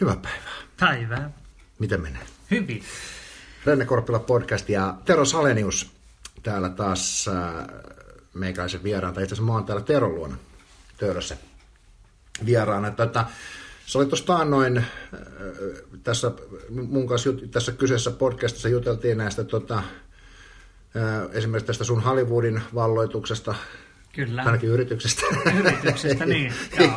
Hyvää päivää. Päivää. Miten menee? Hyvin. Renne Korppila podcast ja Tero Salenius täällä taas meikäläisen vieraana. Itse asiassa mä oon täällä Teron luona Töölössä vieraana. Se oli tuossa taannoin, tässä mun kanssa tässä kyseessä podcastissa juteltiin näistä esimerkiksi tästä sun Hollywoodin valloituksesta. Kyllä. Ainakin yrityksestä. Yrityksestä, niin.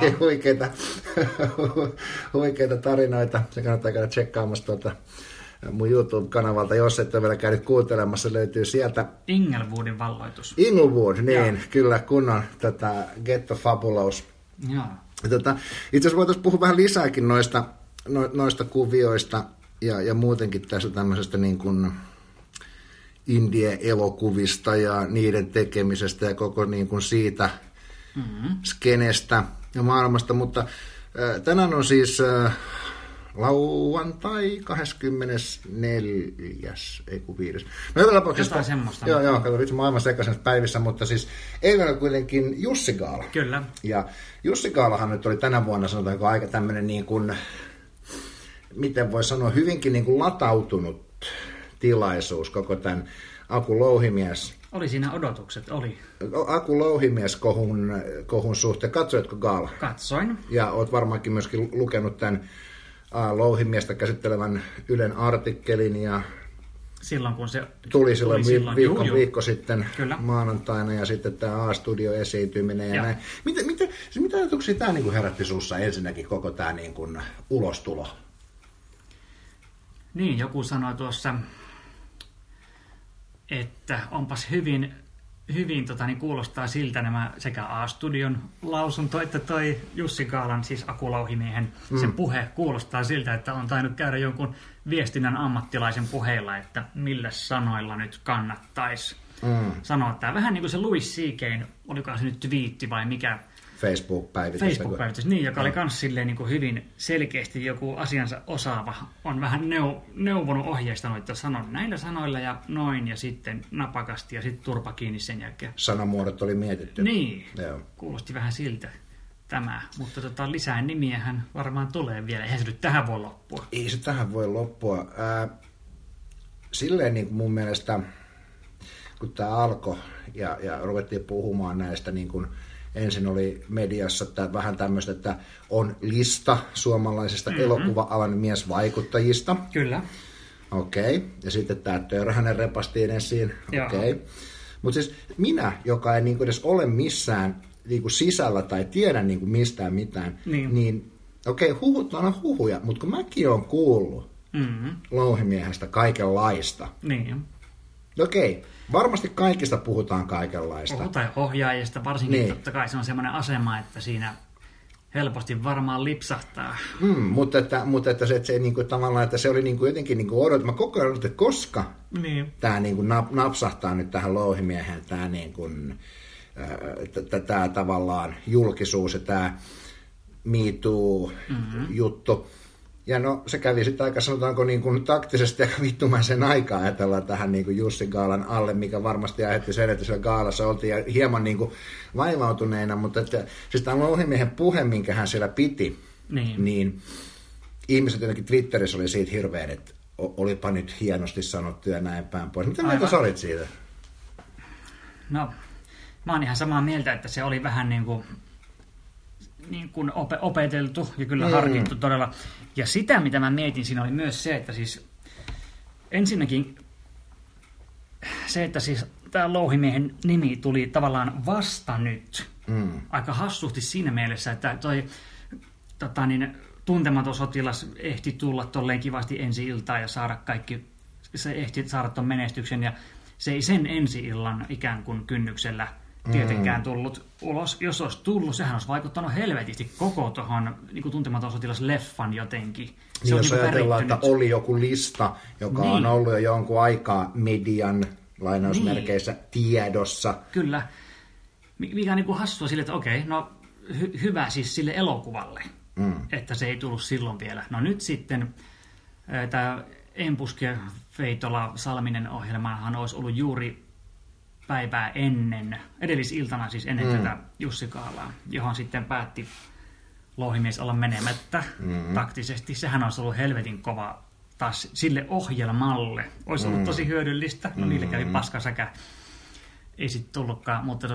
Huikeita tarinoita. Se kannattaa käydä tsekkaamassa mun YouTube-kanavalta, jos et ole vielä käynyt kuuntelemassa, löytyy sieltä. Inglewoodin valloitus. Inglewood, niin, Joo. kyllä, kunnon Get the Fabulous. Joo. Itse asiassa voitaisiin puhua vähän lisääkin noista kuvioista ja muutenkin tästä tämmöisestä niin kuin indie-elokuvista ja niiden tekemisestä ja koko niin kuin siitä skenestä ja maailmasta, mutta tänään on siis lauantai 24. ei kun 5. No joka tapauksessa. Jotain semmoista. Joo, kato vitsi, mä oon aivan sekaisin päivissä, mutta siis eilen oli kuitenkin Jussi Gaala. Kyllä. Ja Jussi Gaalahan nyt oli tänä vuonna, sanotaanko, aika tämmöinen niin kuin, miten voi sanoa, hyvinkin niin kuin latautunut tilaisuus koko tämän Aku Louhimies. Oli siinä odotukset, oli. Aku Louhimies kohun suhteen. Katsoitko Gaala? Katsoin. Ja oot varmaankin myöskin lukenut tämän Louhimiestä käsittelevän Ylen artikkelin ja silloin kun se tuli silloin viikko sitten Kyllä. maanantaina ja sitten tämä A-studio-esiintyminen ja näin. Mitä ajatuksia tämä niin kuin herätti sussa ensinnäkin koko tämä niin kuin ulostulo? Niin, joku sanoi tuossa, että onpas hyvin niin kuulostaa siltä nämä sekä A-studion lausunto että toi Jussi Gaalan, siis Aku Louhimiehen, sen puhe kuulostaa siltä, että on tainnut käydä jonkun viestinnän ammattilaisen puheilla, että millä sanoilla nyt kannattaisi sanoa tämä. Vähän niin kuin se Louis C.K.'n, olikohan se nyt twiitti vai mikä? Facebook-päivitys. Niin, joka oli myös silleen niin kuin hyvin selkeästi joku asiansa osaava. On vähän neuvonut ohjeistanut, että sanon näillä sanoilla ja noin ja sitten napakasti ja sitten turpa kiinni sen jälkeen. Sanamuodot oli mietitty. Niin, Joo. Kuulosti vähän siltä tämä. Mutta lisää nimiähän varmaan tulee vielä. Eihän se nyt tähän voi loppua. Ei se tähän voi loppua. Silleen niin kuin mun mielestä, kun tämä alkoi ja ruvettiin puhumaan näistä niin kuin ensin oli mediassa vähän tämmöistä, että on lista suomalaisista elokuva-alan miesvaikuttajista. Kyllä. Okei. Ja sitten tämä Törhänen repastiin esiin. Okei. Mutta siis minä, joka ei niinku edes ole missään niinku sisällä tai tiedä niinku mistään mitään, niin okei, huhut on huhuja, mutta kun mäkin olen kuullut Louhimiehestä kaikenlaista. Niin. Okei. Varmasti kaikista puhutaan kaikenlaista. Puhutaan ohjaajista, varsinkin niin. Totta kai se on semmoinen asema, että siinä helposti varmaan lipsahtaa. Mutta se niinku, tavallaan, että se oli niinku jotenkin niinku odotettu. Mä koko ajan odotin, että koska tämä niinku napsahtaa nyt tähän Louhimieheen, tämä niinku, tavallaan julkisuus ja tämä Me Too-juttu. Ja no, se kävi sitten aika, sanotaanko, niin kuin taktisesti aika vittumaisen aikaa ajatellaan tähän niin kuin Jussi Gaalan alle, mikä varmasti aiheutti sen, että siellä Gaalassa oltiin ja hieman niin kuin vaivautuneena, mutta että, siis tämä Louhimiehen puhe, minkä hän siellä piti, niin ihmiset jotenkin Twitterissä oli siitä hirveän, että olipa nyt hienosti sanottu ja näin päin pois. Mitä mieltä sä olit siitä? No, mä oon ihan samaa mieltä, että se oli vähän niin kuin opeteltu ja kyllä harkittu todella. Ja sitä, mitä mä mietin, siinä oli myös se, että siis ensinnäkin se, että siis tämä Louhimiehen nimi tuli tavallaan vasta nyt. Aika hassusti siinä mielessä, että toi tuntematon sotilas ehti tulla tolleen kivasti ensi-iltaan ja saada se ehti saada ton menestyksen ja se ei sen ensi-illan ikään kuin kynnyksellä tietenkään tullut ulos. Jos olisi tullut, sehän olisi vaikuttanut helvetisti koko tuohon niin tuntematon sotilas-leffan jotenkin. Niin, jos ajatellaan, että oli joku lista, joka on ollut jo jonkun aikaa median lainausmerkeissä tiedossa. Kyllä. Mikä on niin kuin hassua sille, että okei, no hyvä siis sille elokuvalle, että se ei tullut silloin vielä. No nyt sitten tämä Empuske Feitola Salminen ohjelmahan olisi ollut juuri päivää ennen, edellisiltana siis ennen tätä Jussi Gaalaa, johon sitten päätti louhimies olla menemättä taktisesti. Sehän olisi ollut helvetin kova taas sille ohjelmalle. Olisi ollut tosi hyödyllistä. No niille kävi paskasäkä. Ei sitten tullutkaan, mutta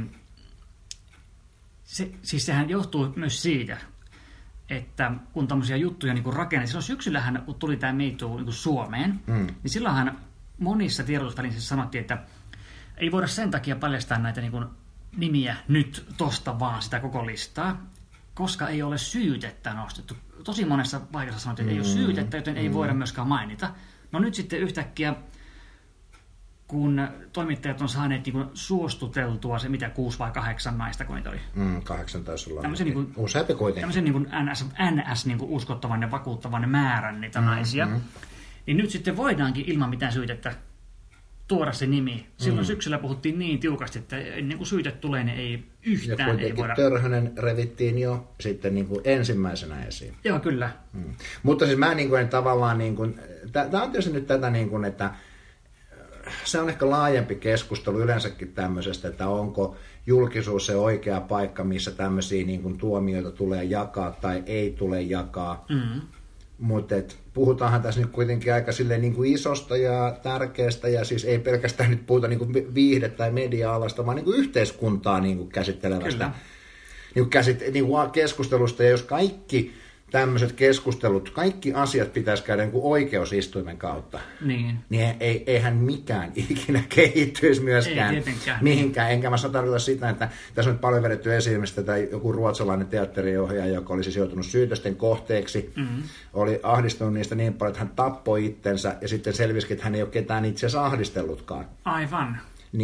siis sehän johtuu myös siitä, että kun tämmöisiä juttuja niin rakennettiin, silloin syksyllähän, kun tuli tämä Me Too niin Suomeen, niin silloinhan monissa tiedotusvälineissä sanottiin, että ei voida sen takia paljastaa näitä niin nimiä nyt tosta vaan sitä koko listaa, koska ei ole syytettä nostettu. Tosi monessa paikassa sanottiin, että ei ole syytettä, joten ei voida myöskään mainita. No nyt sitten yhtäkkiä, kun toimittajat on saaneet niin suostuteltua se, mitä 6 vai 8 naista, kun niitä oli. 8 taisi olla. Niin useampi kuitenkin. Tämmöisen niin NS niin uskottavan ja vakuuttavan määrän niitä naisia. Niin nyt sitten voidaankin ilman mitään syytettä tuoda se nimi. Silloin syksyllä puhuttiin niin tiukasti, että ennen kuin syytet tulee, niin ei yhtään ja kuitenkin ei voida. Törhönen revittiin jo sitten niin kuin ensimmäisenä esiin. Joo, kyllä. Mutta siis mä niin kuin en tavallaan, niin kuin, tämä on tietysti nyt tätä, niin kuin, että se on ehkä laajempi keskustelu yleensäkin tämmöisestä, että onko julkisuus se oikea paikka, missä tämmöisiä niin kuin tuomioita tulee jakaa tai ei tule jakaa. Mutta puhutaanhan tässä nyt kuitenkin aika silleen niin kuin isosta ja tärkeästä, ja siis ei pelkästään nyt puhuta niin kuin viihde- tai media-alasta, vaan niin kuin yhteiskuntaa niin kuin käsittelevästä niin kuin keskustelusta. Ja jos kaikki tämmöiset keskustelut, kaikki asiat pitäisi käydä niin kuin oikeusistuimen kautta, niin eihän mikään ikinä kehittyisi myöskään mihinkään. Enkä mä tarkoita sitä, että tässä on nyt paljon vedetty esiin, että joku ruotsalainen teatteriohjaaja, joka oli siis joutunut syytösten kohteeksi, oli ahdistunut niistä niin paljon, että hän tappoi itsensä, ja sitten selvisikin, että hän ei ole ketään itse asiassa ahdistellutkaan. Aivan.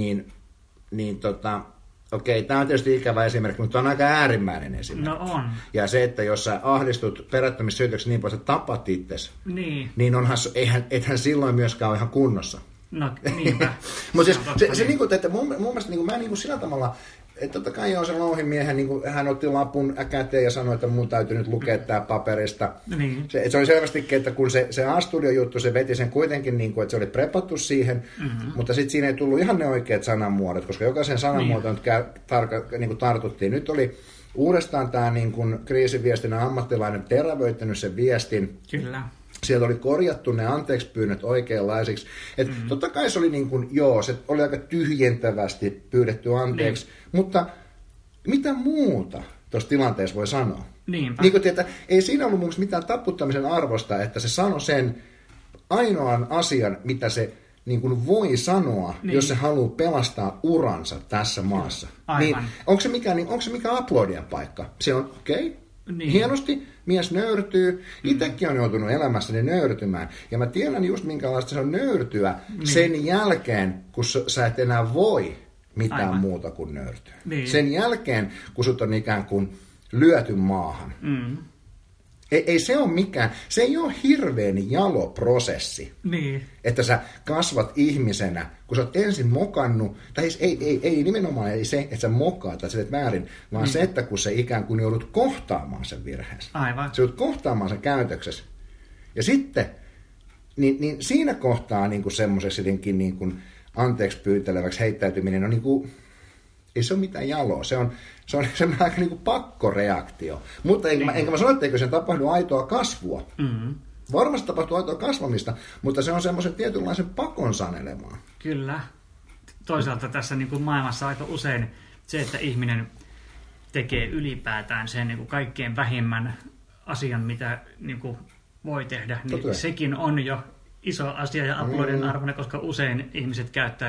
Okei, tämä on tietysti ikävä esimerkki, mutta on aika äärimmäinen esimerkki. No on. Ja se, että jos sä ahdistut perättömissyytöksi niin paljon, että tapat itsesi, niin ethän silloin myöskään ole ihan kunnossa. No niinpä. Mutta siis se niin että mun mielestä niin mä niin sillä tavalla, että totta kai on se louhimiehen, niin hän otti lapun käteen ja sanoi, että mun täytyy nyt lukea tämä paperista. Niin. Se oli selvästikin, että kun se A-studio-juttu, se veti sen kuitenkin, niin kuin, että se oli prepattu siihen, mutta sitten siinä ei tullut ihan ne oikeat sanamuodot, koska jokaisen sanamuotoon niin tartuttiin. Nyt oli uudestaan tämä niin kuin kriisiviestinnän ammattilainen terävöittänyt sen viestin. Kyllä. Sieltä oli korjattu ne anteeksi-pyynnöt oikeanlaisiksi. Totta kai se oli niin kuin, se oli aika tyhjentävästi pyydetty anteeksi, mutta mitä muuta tuossa tilanteessa voi sanoa? Niinpä. Niin kuin, että ei siinä ollut mun mitään taputtamisen arvosta, että se sanoi sen ainoan asian, mitä se niin kuin voi sanoa, jos se haluaa pelastaa uransa tässä maassa. Niin, onko se mikään aplodien paikka? Se on okei. Hienosti, mies nöyrtyy. Itsekin on joutunut elämässäni nöyrtymään. Ja mä tiedän just minkälaista se on nöyrtyä sen jälkeen, kun sä et enää voi mitään muuta kuin nöyrtyä. Sen jälkeen, kun sut on ikään kuin lyöty maahan. Ei se ole mikään, se ei ole hirveän jalo prosessi, että sä kasvat ihmisenä, kun sä oot ensin mokannut, tai ei nimenomaan ei se, että sä mokaat tai sä teet väärin, vaan se, että kun sä ikään kuin joudut kohtaamaan sen virheensä. Aivan. Sä joudut kohtaamaan sen käytöksessä. Ja sitten, niin siinä kohtaa niin kuin semmoiseksi jotenkin niin kuin anteeksi pyyteleväksi heittäytyminen on niin kuin, ei se ole mitään jaloa, se on semmoinen aika niin kuin pakkoreaktio. Mutta enkä mä sano, etteikö sen tapahdu aitoa kasvua. Varmasti tapahtuu aitoa kasvamista, mutta se on semmoisen tietynlaisen pakon sanelemaa. Kyllä. Toisaalta tässä niin kuin maailmassa aika usein se, että ihminen tekee ylipäätään sen niin kuin kaikkein vähimmän asian, mitä niin kuin voi tehdä, niin sekin on jo iso asia ja aplodin arvoinen, koska usein ihmiset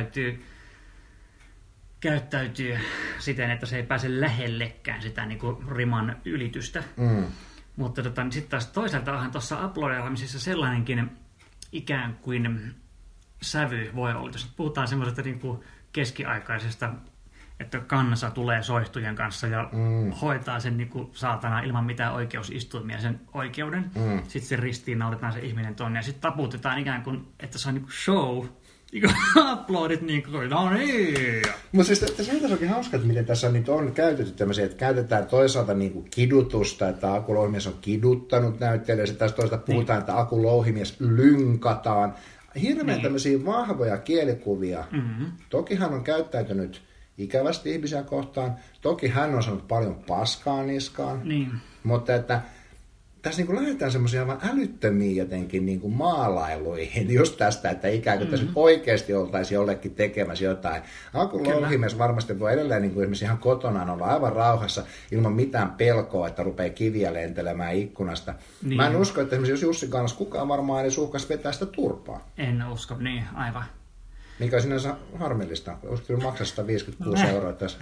käyttäytyy siten, että se ei pääse lähellekään sitä niin kuin riman ylitystä. Mutta sitten taas toisaalta onhan tuossa uploadaamisessa sellainenkin ikään kuin sävy voi olla. Jos puhutaan semmoisesta niin kuin keskiaikaisesta, että kansa tulee soihtujen kanssa ja hoitaa sen niin kuin saatana ilman mitään oikeusistuimia sen oikeuden. Sitten se ristiinnautetaan se ihminen tonne ja sitten taputetaan ikään kuin, että se on niin kuin show. Uploadit niin kuin, no niin. Mutta siis tässä on oikein hauska, että miten tässä on käytetty tämmöisiä, että käytetään toisaalta niin kuin kidutusta, että Aku Louhimies on kiduttanut näyttelijä, ja sitten taas toisaalta puhutaan, että Aku Louhimies lynkataan. Hirveän tämmöisiä vahvoja kielikuvia. Tokihan on käyttäytynyt ikävästi ihmisiä kohtaan. Toki hän on saanut paljon paskaa niskaan, Niin. mutta että tässä niin kuin lähdetään semmoisia aivan älyttömiä jotenkin niin kuin maalailuihin just tästä, että ikään kuin tässä nyt oikeasti oltaisiin jollekin tekemässä jotain. Aku Louhimies varmasti voi edelleen niin kuin esimerkiksi ihan kotonaan olla aivan rauhassa ilman mitään pelkoa, että rupeaa kiviä lentelemään ikkunasta. Niin. Mä en usko, että esimerkiksi jos Jussin kanssa kukaan varmaan edes uhkaisi vetää sitä turpaa. En usko, niin aivan. Mikä on sinänsä harmillista. Olisiko kyllä maksaa 156 euroa tässä?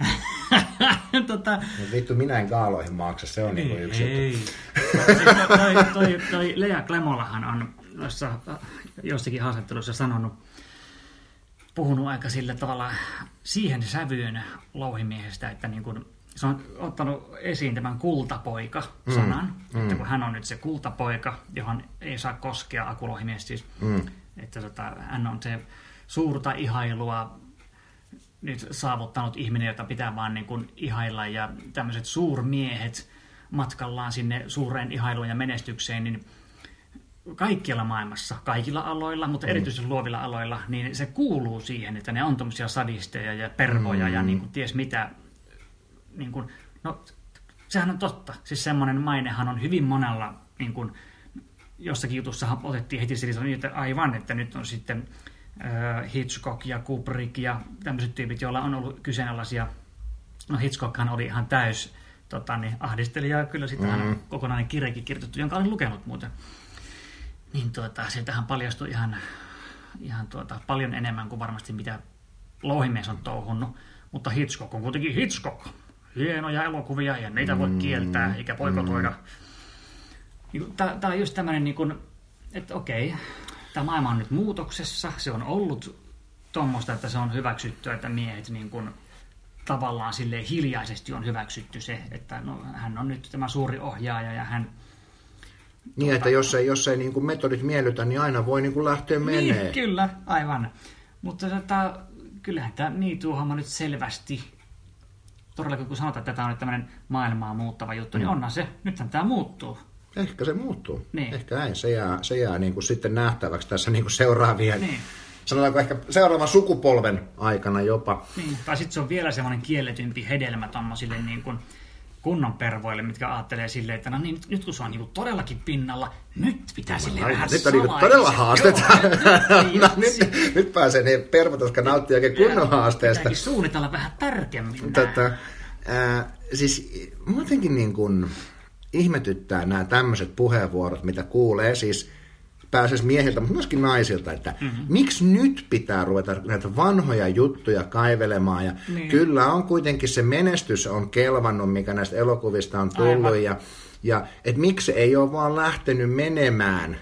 Vittu, minä en gaaloihin maksa. Se on niin yksi juttu. Toi Lea Klemolahan on jossakin haastattelussa puhunut aika sillä tavalla siihen sävyyn Louhimiehestä, että niin kun, se on ottanut esiin tämän kultapoika-sanan, että kun hän on nyt se kultapoika, johon ei saa koskea Aku Louhimies siis, että hän on se suurta ihailua nyt saavuttanut ihminen, jota pitää vaan niin kuin ihailla, ja tämmöiset suurmiehet matkallaan sinne suureen ihailuun ja menestykseen, niin kaikkialla maailmassa, kaikilla aloilla, mutta erityisesti luovilla aloilla, niin se kuuluu siihen, että ne on tommosia sadisteja ja pervoja ja niin kuin ties mitä. Niin kuin, no, sehän on totta. Siis semmoinen mainehan on hyvin monella, niin kuin, jossakin jutussa otettiin heti niin, että aivan, että nyt on sitten Hitchcock ja Kubrick ja tämmöiset tyypit, joilla on ollut kyseenalaisia. No Hitchcockhan oli ihan täys ahdistelija, ja kyllä sitä on kokonainen kirjakin kirjoitettu, jonka olen lukenut muuten. Niin sieltähän paljastui ihan paljon enemmän kuin varmasti mitä Louhimies on touhunnut. Mutta Hitchcock on kuitenkin Hitchcock. Hienoja elokuvia, ja niitä voi kieltää eikä boikotoida. Tämä on just tämmöinen, että okei, tämä maailma on nyt muutoksessa. Se on ollut tuommoista, että se on hyväksytty, että miehet niin kuin tavallaan silleen hiljaisesti on hyväksytty se, että no, hän on nyt tämä suuri ohjaaja ja hän... Niin, että jos ei niin kuin metodit miellytä, niin aina voi niin kuin lähteä menee. Niin, kyllä, aivan. Mutta kyllähän tämä MeToo-homma nyt selvästi, todellakin kun sanotaan, että tämä on nyt tämmöinen maailmaa muuttava juttu, niin onhan se, nythän tämä muuttuu. Ehkä se muuttuu. Niin. Ehkä ei. Se jää niin kuin sitten nähtäväksi tässä niin kuin seuraavien, sanotaanko ehkä seuraavan sukupolven aikana jopa. Niin. Tai sitten se on vielä semmoinen kielletympi hedelmä tommosille niin kuin kunnon pervoille, mitkä ajattelee silleen, että no niin, nyt kun se on niin kuin todellakin pinnalla, nyt pitää silleen vähän nyt on niin todella haastetaan. Nyt pääsee ne pervot, jotka nauttii oikein kunnon haasteesta. Pitääkin suunnitella vähän tarkemmin. Siis muutenkin niin kuin ihmetyttää nämä tämmöiset puheenvuorot, mitä kuulee siis pääsisi miehiltä, mutta myöskin naisilta, että miksi nyt pitää ruveta näitä vanhoja juttuja kaivelemaan, ja kyllä on kuitenkin se menestys on kelvannut, mikä näistä elokuvista on tullut, ja että miksi ei ole vaan lähtenyt menemään.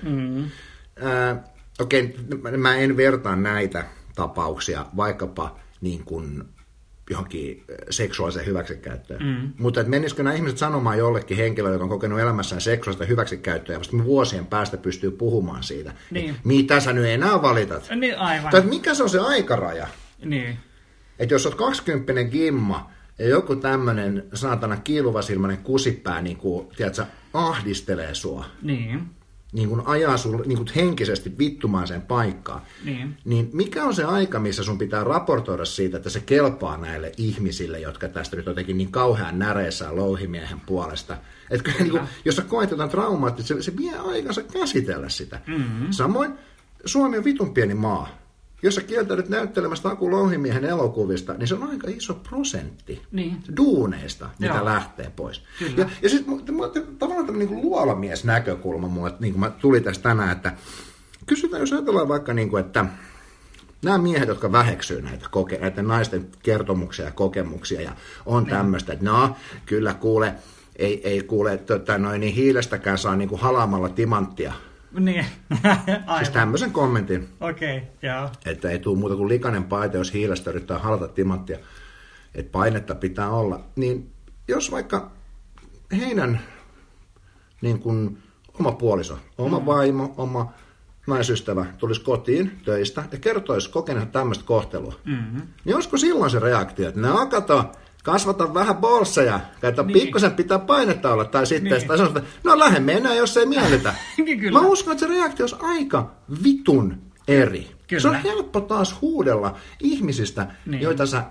Okei, mä en vertaa näitä tapauksia vaikkapa niin kuin johonkin seksuaaliseen hyväksikäyttöön. Mutta että menisikö nämä ihmiset sanomaan jollekin henkilölle, joka on kokenut elämässään seksuaalista hyväksikäyttöä, ja vasta vuosien päästä pystyy puhumaan siitä. Niin. Mitä sä nyt enää valitat? Niin, aivan. Tai mikä se on se aikaraja? Niin. Että jos olet 20 gimma, ja joku tämmöinen saatana kiiluvasilmainen kusipää niin kuin, tiedätkö, ahdistelee sua. Niin kuin ajaa sun niin kuin henkisesti vittumaiseen paikkaan. Niin mikä on se aika, missä sun pitää raportoida siitä, että se kelpaa näille ihmisille, jotka tästä nyt jotenkin niin kauhean näreissään Louhimiehen puolesta. Että niin kuin, jos sä koet jotain traumaattista, se vie aikansa käsitellä sitä. Samoin Suomi on vitun pieni maa. Jos sä kieltäydyt näyttelemästä Aku Louhimiehen elokuvista, niin se on aika iso prosentti duuneista, mitä lähtee pois. Ja sitten tavallaan tämmöinen niin luolamies-näkökulma mulle, niin kuin tuli tästä tänään, että kysytään, jos ajatellaan vaikka, niin kuin, että nämä miehet, jotka väheksyy näitä naisten kertomuksia ja kokemuksia, ja on tämmöistä, että no, kyllä kuule, ei kuule, niin hiilestäkään saa niin kuin halaamalla timanttia. Niin, siis tämmöisen kommentin. Okei, joo. Että ei tule muuta kuin likainen paite, jos hiilestä yrittää halata timanttia. Että painetta pitää olla. Niin jos vaikka heidän niin kuin oma puoliso, oma vaimo, oma naisystävä tulisi kotiin töistä ja kertoisi kokeneensa tämmöistä kohtelua, niin olisiko silloin se reaktio, että kato, kasvata vähän bolseja, että pikkusen pitää painetta olla, tai sitten tai sanotaan, no lähde mennään, jos ei miellytä. Mä uskon, että se reaktio olisi aika vitun eri. Kyllä. Se on helppo taas huudella ihmisistä, joita sä et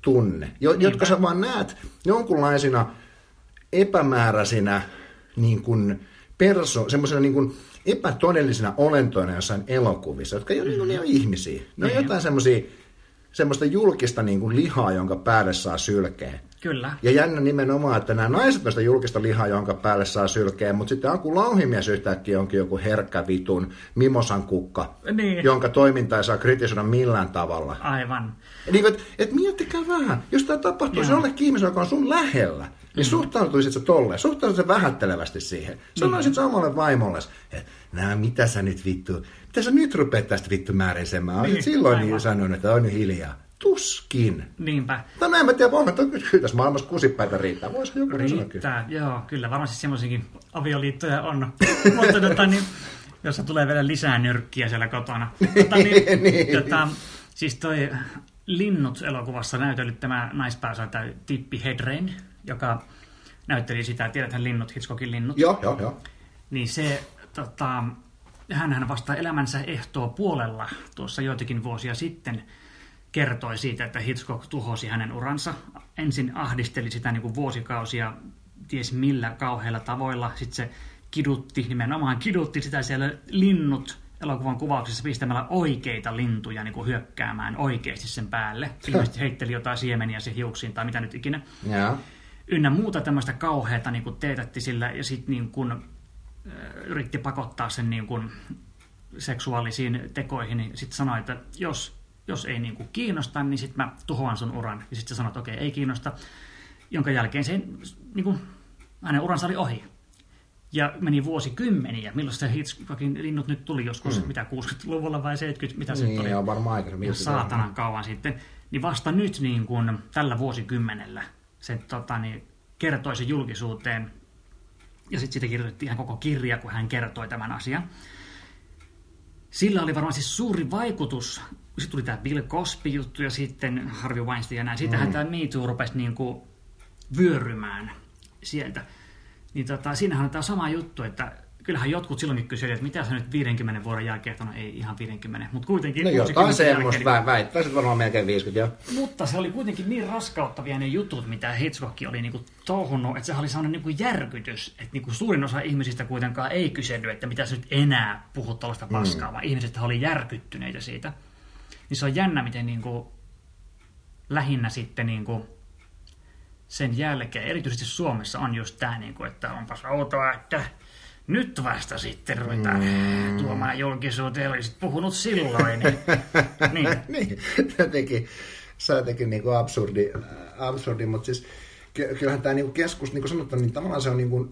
tunne, jotka sä vaan näet jonkunlaisina epämääräisinä niin kuin semmoisena niin kuin epätodellisina olentoina jossain elokuvissa, jotka ei ole ihmisiä. Ne on jotain semmoista julkista niin kuin lihaa, jonka päälle saa sylkeä. Kyllä. Ja jännä nimenomaan, että nämä naiset on sitä julkista lihaa, jonka päälle saa sylkeä, mutta sitten alkuun lauhimies yhtäkkiä onkin joku herkkä vitun mimosan kukka, jonka toiminta ei saa kritisoida millään tavalla. Aivan. Niin, et miettikää vähän, jos tämä tapahtuisi jollekin ihmiselle, joka on sun lähellä, niin suhtautuisit sä tolleen, suhtautuisit sä vähättelevästi siihen. Sanoisit samalle vaimolle, että mitä sä nyt rupeat tästä vittu määrisemään. Olisit silloin niin sanonut, että on nyt hiljaa. Tuskin. Niinpä. No en mä tiedä, kyllä tässä maailmassa kusipäitä riittää. Voisi joku riittää, joo, kyllä. Varmasti semmoisiakin avioliittoja on. Mutta jossa tulee vielä lisää nyrkkiä siellä kotona. Siis toi Linnut-elokuvassa näytellyt tämä naispääosainen Tippi Hedren, joka näytteli sitä, tiedäthän Linnut, Hitchcockin Linnut. Joo. Niin se, hänhän vasta elämänsä ehtoopuolella tuossa joitakin vuosia sitten kertoi siitä, että Hitchcock tuhosi hänen uransa. Ensin ahdisteli sitä niin kuin vuosikausia, ties millä kauheilla tavoilla. Sitten se nimenomaan kidutti sitä siellä Linnut-elokuvan kuvauksessa pistämällä oikeita lintuja niin kuin hyökkäämään oikeasti sen päälle. Ilmeisesti heitteli jotain siemeniä se hiuksiin tai mitä nyt ikinä. Ja. Ynnä muuta tämmöistä kauheata niin kuin teetätti sillä ja sitten niin kuin yritti pakottaa sen niin kuin seksuaalisiin tekoihin. Niin sitten sanoi, että jos ei niin kuin kiinnosta, niin sitten mä tuhoan sun uran. Ja sitten sä sanot, että okei, ei kiinnosta. Jonka jälkeen se, niin kuin, hänen uransa oli ohi. Ja meni vuosikymmeniä. Milloin se Hitchcockin Linnut nyt tuli joskus, mitä 60-luvulla vai 70, mitä se tuli? Niin, on varmaan aikaisemmin. Ja saatanan kauan sitten. Niin vasta nyt niin kuin, tällä vuosikymmenellä se kertoi se julkisuuteen. Ja sitten siitä kirjoitettiin ihan koko kirja, kun hän kertoi tämän asian. Sillä oli varmasti suuri vaikutus. Sitten tuli tämä Bill Cosby-juttu ja sitten Harvey Weinstein ja näin. Siitähän tämä Me Too rupesi niin kuin vyörymään sieltä. Niin siinähän on tämä sama juttu, että kyllähän jotkut silloinkin kysyivät, että mitä sä nyt 50 vuoden jälkeen, että no ei ihan 50, mutta kuitenkin... No jotain semmoista väittäisit varmaan melkein 50, joo. Mutta se oli kuitenkin niin raskauttavia ne jutut, mitä Hitchcock oli niinku touhunut, että se oli saanut niinku järkytys, että niinku suurin osa ihmisistä kuitenkaan ei kysellyt, että mitä sä nyt enää puhut tuollaista paskaa, vaan ihmiset oli järkyttyneitä siitä. Niin se on jännä, miten niinku lähinnä sitten niinku sen jälkeen, erityisesti Suomessa on just tämä, niinku, että onpas outoa, että nyt vasta sitten ruvetaan tuomaan julkisuuteen, olisit puhunut silloin. Niin. Se on jotenkin niin kuin absurdi, mutta siis kyllähän tämä niin keskus, niin kuin sanottu, niin tavallaan se on niin kuin,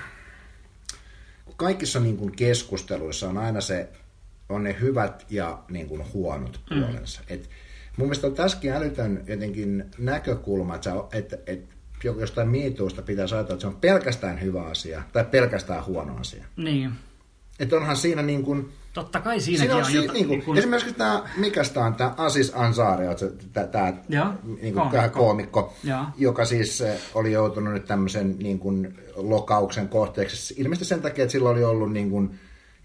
kaikissa niin kuin keskusteluissa on aina on ne hyvät ja niin kuin huonot puolensa. Et mun mielestä on tässäkin älytön jotenkin näkökulma, että jostain miituusta pitää ajatella, että se on pelkästään hyvä asia tai pelkästään huono asia. Niin. Että onhan siinä niin kuin... Totta kai siinäkin on jotain... Niin kuin, esimerkiksi tämä, mikästä on tämä Aziz Ansari, tämä niin koomikko, joka siis oli joutunut nyt tämmöisen niin kuin lokauksen kohteeksi. Ilmeisesti sen takia, että sillä oli ollut niin kuin,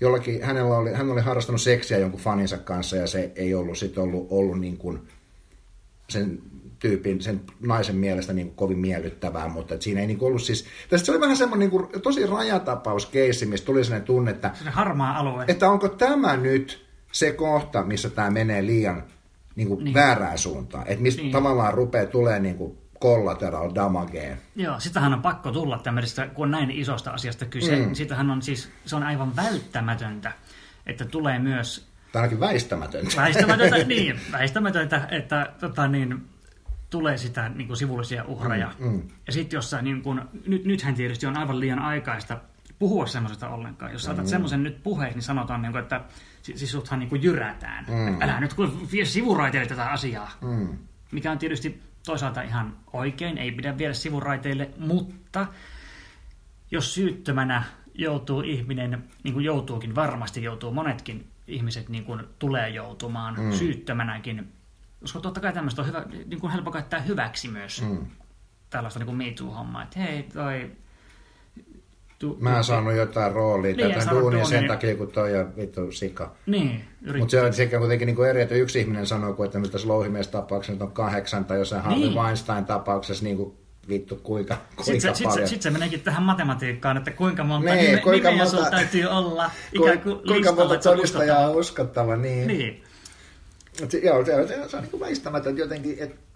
hän oli harrastanut seksiä jonkun faninsa kanssa ja se ei ollut sitten ollut niin kuin sen naisen mielestä niin kuin kovin miellyttävää, mutta siinä ei niin kuin ollut siis... Tästä se oli vähän semmoinen niin kuin tosi rajatapauskeissi, missä tuli sellainen tunne, että... Se harmaa alue. Että onko tämä nyt se kohta, missä tämä menee liian niin kuin väärään suuntaan. Että mistä tavallaan rupeaa tulemaan niin kuin collateral damageen. Joo, sitähän on pakko tulla tämmöisestä, kun on näin isosta asiasta kyse. Sitähän on siis, se on aivan välttämätöntä, että tulee myös... Tai ainakin väistämätöntä. Väistämätöntä, että tulee sitä niin kuin sivullisia uhreja. Ja sitten jos sä, niin kuin, nythän tietysti on aivan liian aikaista puhua semmoisesta ollenkaan. Jos saatat semmoisen nyt puheeksi, niin sanotaan, niin kuin, että siis suthan niin kuin jyrätään. Älä nyt vie sivuraiteille tätä asiaa. Mikä on tietysti toisaalta ihan oikein, ei pidä viedä sivuraiteille, mutta jos syyttömänä joutuu ihminen, niin kuin joutuukin, varmasti joutuu, monetkin ihmiset niin kuin tulee joutumaan syyttömänäkin, koska totta kai tämmöistä on hyvä, niin kuin helppo käyttää hyväksi myös tällaista niin kuin Me Too-hommaa, että hei, Mä en saanut jotain roolia niin, tätä duunia sen takia, kun toi on vittu sika. Niin, mutta se on sekä kuitenkin niin eri, että yksi ihminen sanoo, kun että nyt tässä Louhimies-tapauksessa on 8 tai jossain Harvey Weinstein-tapauksessa niin kuin vittu kuinka paljon. Sitten se meneekin tähän matematiikkaan, että kuinka monta nimeä sulla täytyy olla ikään kuin kuinka monta todistajaa on uskottava. Niin. Joo, se on niin kuin väistämätön jotenkin,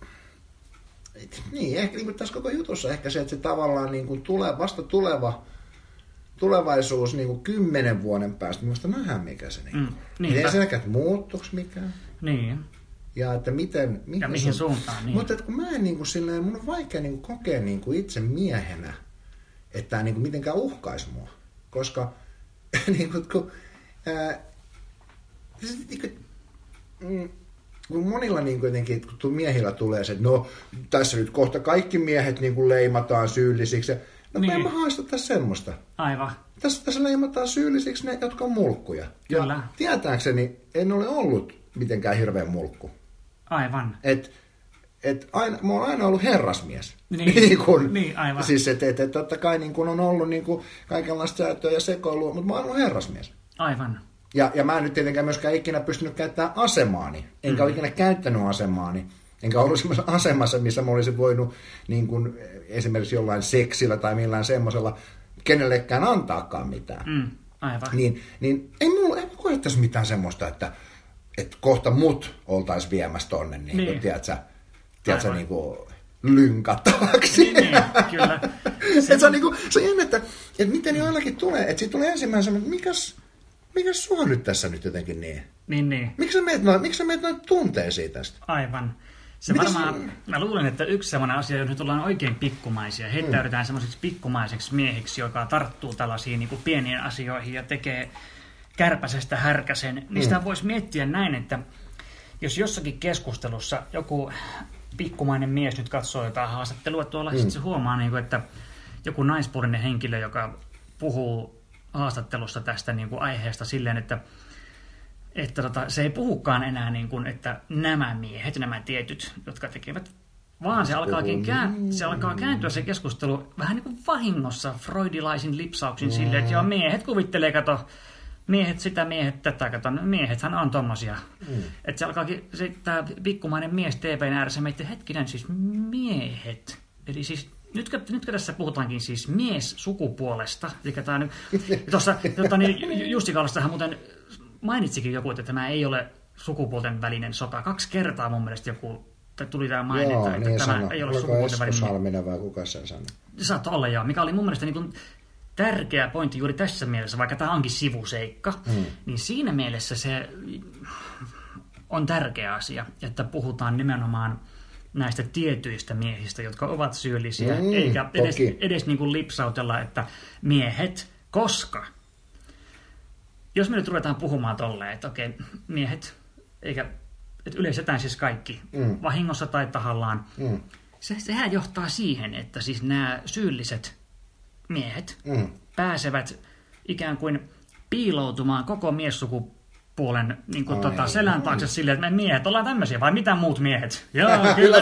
niin, ehkä niin kuin tässä koko jutussa ehkä se, että se tavallaan niin kuin vasta tulevaisuus niin kuin 10 vuoden päästä, minusta nähdään mikä se niin kuin. Miten se näkään, että muuttuuko mikään? Niin. Ja että mihin suuntaan. Niin. Mutta että kun mä en niin kuin silleen, mun on vaikea niin kuin kokea niin kuin itse miehenä, että tämä niin kuin mitenkään uhkaisi mua. Koska niin kuin, kun monilla niin kuin jotenkin, kun miehillä tulee se, että no tässä nyt kohta kaikki miehet niin kuin leimataan syyllisiksi. No niin. En mä haisteta semmoista. Aivan. Tässä leimataan syyllisiksi ne, jotka on mulkkuja. Kyllä. Ja tietääkseni en ole ollut mitenkään hirveän mulkku. Aivan. Mä oon aina ollut herrasmies. Niin, aivan. Siis että totta kai niin kun on ollut niin kun kaikenlaista säätöä ja sekoilua, mutta mä oon ollut herrasmies. Aivan. Ja mä en nyt tietenkään myöskään ikinä pystynyt käyttämään asemaani. Enkä ole ikinä käyttänyt asemaani. Enkä ollut semmoisessa asemassa, missä mä olisin voinut niin kun, esimerkiksi jollain seksillä tai millään semmoisella kenellekään antaakaan mitään. Aivan. Niin ei mulla koettaisi mitään semmoista, että kohta mut oltaisiin viemässä tonne, niin. Tiedätkö niin kuin lynkattavaksi. Niin, kyllä. Se on jännä, että miten joillakin tulee, että siitä tulee ensimmäisenä, että mikäs sua nyt tässä nyt jotenkin niin? Niin. Miksi sä meet noita tunteisiin tästä? Aivan. Se varmaan, mä luulen, että yksi sellainen asia, jos nyt ollaan oikein pikkumaisia, heittäydytään semmoiseksi pikkumaiseksi miehiksi, joka tarttuu tällaisiin niin kuin pieniin asioihin ja tekee kärpäsestä härkäsen, niin sitä voisi miettiä näin, että jos jossakin keskustelussa joku pikkumainen mies nyt katsoo jotain haastattelua tuolla, sitten se huomaa, niin kuin, että joku naispuolinen henkilö, joka puhuu haastattelussa tästä niin kuin aiheesta silleen, että se ei puhukaan enää niin kuin, että nämä miehet, nämä tietyt, jotka tekevät, vaan se alkaa kääntyä se keskustelu vähän niin kuin vahingossa freudilaisin lipsauksin silleen, että joo, miehet kuvittelee, kato, miehet sitä, miehet tätä, kato, miehethän on tommosia. Että se alkaakin, tämä pikkumainen mies TV:n ääressä miettii, hetkinen, siis miehet, eli siis Nytkö tässä puhutaankin siis mies-sukupuolesta, eli tämä nyt, tuossa Jussi Kallastahan muuten mainitsikin joku, että tämä ei ole sukupuolten välinen sota. 2 kertaa mun mielestä tuli tämä mainita, että tämä ei ole sukupuolten välinen. Esko Salminen vai kuka sen sanoi? Saattoi olla, joo. Mikä oli mun mielestä niin kuin tärkeä pointti juuri tässä mielessä, vaikka tämä onkin sivuseikka, niin siinä mielessä se on tärkeä asia, että puhutaan nimenomaan näistä tietyistä miehistä, jotka ovat syyllisiä, eikä edes niin kuin lipsautella, että miehet, koska jos me nyt ruvetaan puhumaan tolleen, että okei, miehet, että yleisetään siis kaikki, vahingossa tai tahallaan, sehän johtaa siihen, että siis nämä syylliset miehet pääsevät ikään kuin piiloutumaan koko miessukupuolen niin kuin, selän taakse silleen, että me miehet ollaan tämmöisiä, vai mitä muut miehet? Joo, kyllä,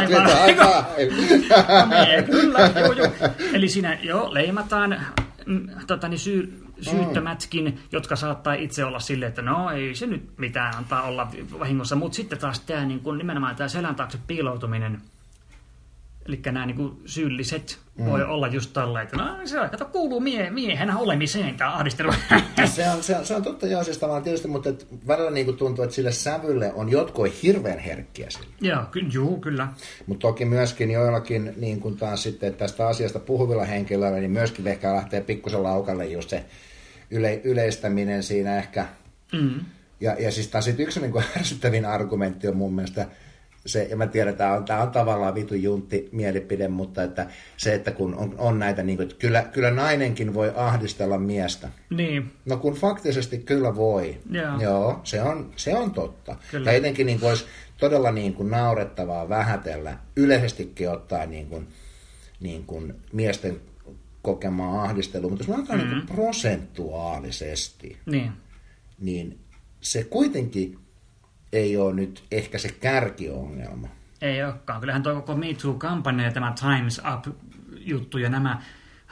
kyllä, joo. Eli siinä leimataan syyttömätkin, jotka saattaa itse olla silleen, että no ei se nyt mitään antaa olla vahingossa, mutta sitten taas tämä niin kuin, nimenomaan tämä selän taakse piiloutuminen, eli nämä niin kuin syylliset voi olla just tolleen, että no se kato, kuuluu miehenä olemiseen tämä ahdistelu. Se on totta, joo, siis tavallaan tietysti, mutta välillä niin kuin tuntuu, että sille sävylle on jotkut hirveän herkkiä sille. Joo, kyllä. Mutta toki myöskin joillakin niin kuin taas sitten tästä asiasta puhuvilla henkilöillä, niin myöskin ehkä lähtee pikkusen laukalle just se yleistäminen siinä ehkä. Ja siis taas sitten yksi niin kuin ärsyttävin argumentti on mun mielestä se, ja mä tiedän, että tämä on tavallaan vitun juntti mielipide, mutta että se, että kun on näitä, niin kuin, että kyllä nainenkin voi ahdistella miestä. Niin. No kun faktisesti kyllä voi. Joo, se on totta. Kyllä. Ja etenkin niin kuin olisi todella niin kuin naurettavaa vähätellä, yleisestikin ottaa niin kuin miesten kokemaa ahdistelua, mutta jos me otetaan niin kuin prosentuaalisesti, niin se kuitenkin ei ole nyt ehkä se kärkiongelma. Ei olekaan. Kyllähän tuo koko Me Too-kampanja ja tämä Time's Up-juttu ja nämä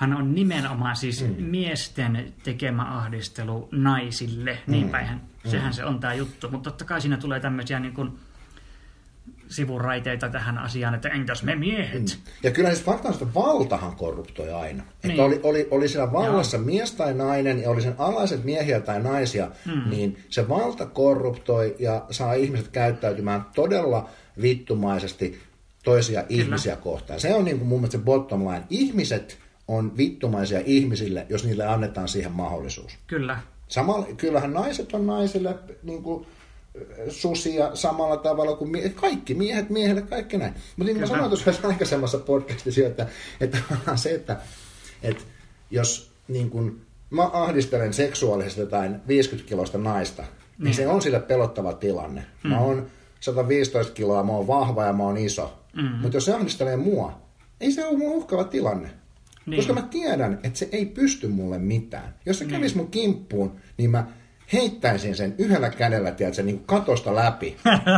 hän on nimenomaan siis miesten tekemä ahdistelu naisille. Niin päinhän, sehän se on tämä juttu. Mutta totta kai siinä tulee tämmöisiä niin kuin sivuraiteita tähän asiaan, että entäs me miehet? Ja kyllä siis faktaan, että valtahan korruptoi aina. Niin. Että oli siellä vallassa mies tai nainen ja oli sen alaiset miehiä tai naisia, niin se valta korruptoi ja saa ihmiset käyttäytymään todella vittumaisesti toisia ihmisiä kohtaan. Se on niin kuin mun mielestä se bottom line. Ihmiset on vittumaisia ihmisille, jos niille annetaan siihen mahdollisuus. Kyllä. Kyllähän naiset on naisille niin kuin susia samalla tavalla kuin kaikki miehet miehelle, kaikki näin. Mutta niin kuin mä sanoin tuossa aikaisemmassa podcastissa, että se, että jos niin kuin mä ahdistelen seksuaalisesti jotain 50-kiloista naista, niin se on sille pelottava tilanne. Mä oon 115 kiloa, mä oon vahva ja mä oon iso. Mutta jos se ahdistelee mua, ei se ole mun uhkava tilanne. Niin. Koska mä tiedän, että se ei pysty mulle mitään. Jos se kävisi mun kimppuun, niin mä heittäisin sen yhdellä kädellä, tiedätkö, niin katosta läpi.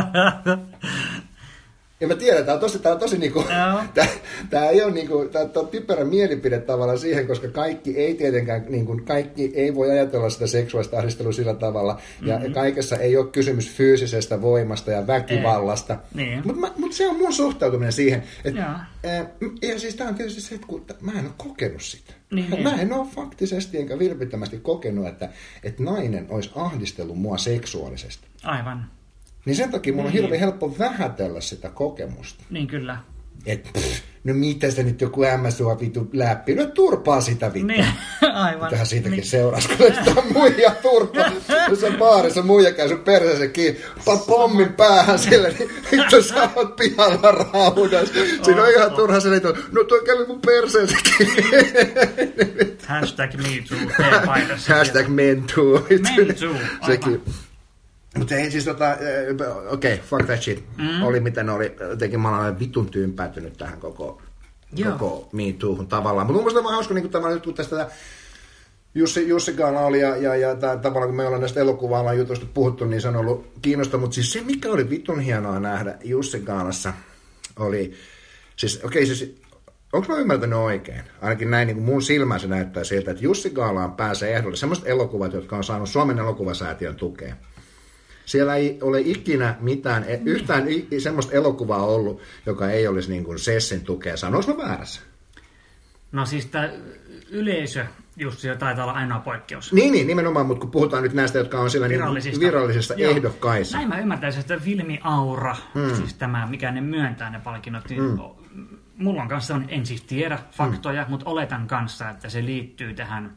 Ja mä tiedän, tämä on tosi niinku, tämä ei ole niinku, tämä on typerä mielipide tavallaan siihen, koska kaikki ei tietenkään, niinku, kaikki ei voi ajatella sitä seksuaalista ahdistelua sillä tavalla, ja kaikessa ei ole kysymys fyysisestä voimasta ja väkivallasta. Niin. Mutta se on mun suhtautuminen siihen, että, ja siis tämä on tietysti se, että mä en ole kokenut sitä. Niin. Mä en ole faktisesti enkä vilpittömästi kokenut, että nainen olisi ahdistellut mua seksuaalisesti. Aivan. Niin sen takia mun on hirveän helppo vähätellä sitä kokemusta. Niin kyllä. No mitä se nyt joku ämmä sua vitu läpi? No turpaa sitä vittu. Niin, aivan. Mitähän siitäkin seurasi, kun sitä muija turpaa. Jos on baarissa muija käy sun perseensä kiinni, pommin päähän sille, niin vittu sä oot pihalla raudas. Siinä on ihan turha se, että no toi kävi mun perseensä kiinni. #MeToo. #MenToo. MenToo, sekin. Mutta ei siis okei, fuck that shit. Oli miten oli, jotenkin mä olen vitun tyynpäytynyt tähän koko MeToohun tavallaan. Mutta mun mielestä on vaan hauska, niin tämä nyt kun tästä Jussi Gaala oli ja tavallaan kun me ollaan näistä elokuva-alan jutuista puhuttu, niin se on ollut kiinnostavaa. Mutta siis se, mikä oli vitun hienoa nähdä Jussi Gaalassa, oli, siis onko mä ymmärtänyt oikein? Ainakin näin niin kuin mun silmään se näyttää siltä, että Jussi Gaalaan pääsee ehdolle sellaiset elokuvat, jotka on saanut Suomen elokuvasäätiön tukea. Siellä ei ole ikinä yhtään semmoista elokuvaa ollut, joka ei olisi niin kuin Sessin tukea. Sanois mä väärässä? No siis tämä yleisö just se taitaa olla ainoa poikkeus. Niin, nimenomaan, mutta kun puhutaan nyt näistä, jotka on siellä virallisista ehdokkaissa. Näin mä ymmärtäisin, että filmiaura, siis tämä, mikä ne myöntää ne palkinnot, niin mulla on kanssa sellainen, en siis tiedä faktoja, mutta oletan kanssa, että se liittyy tähän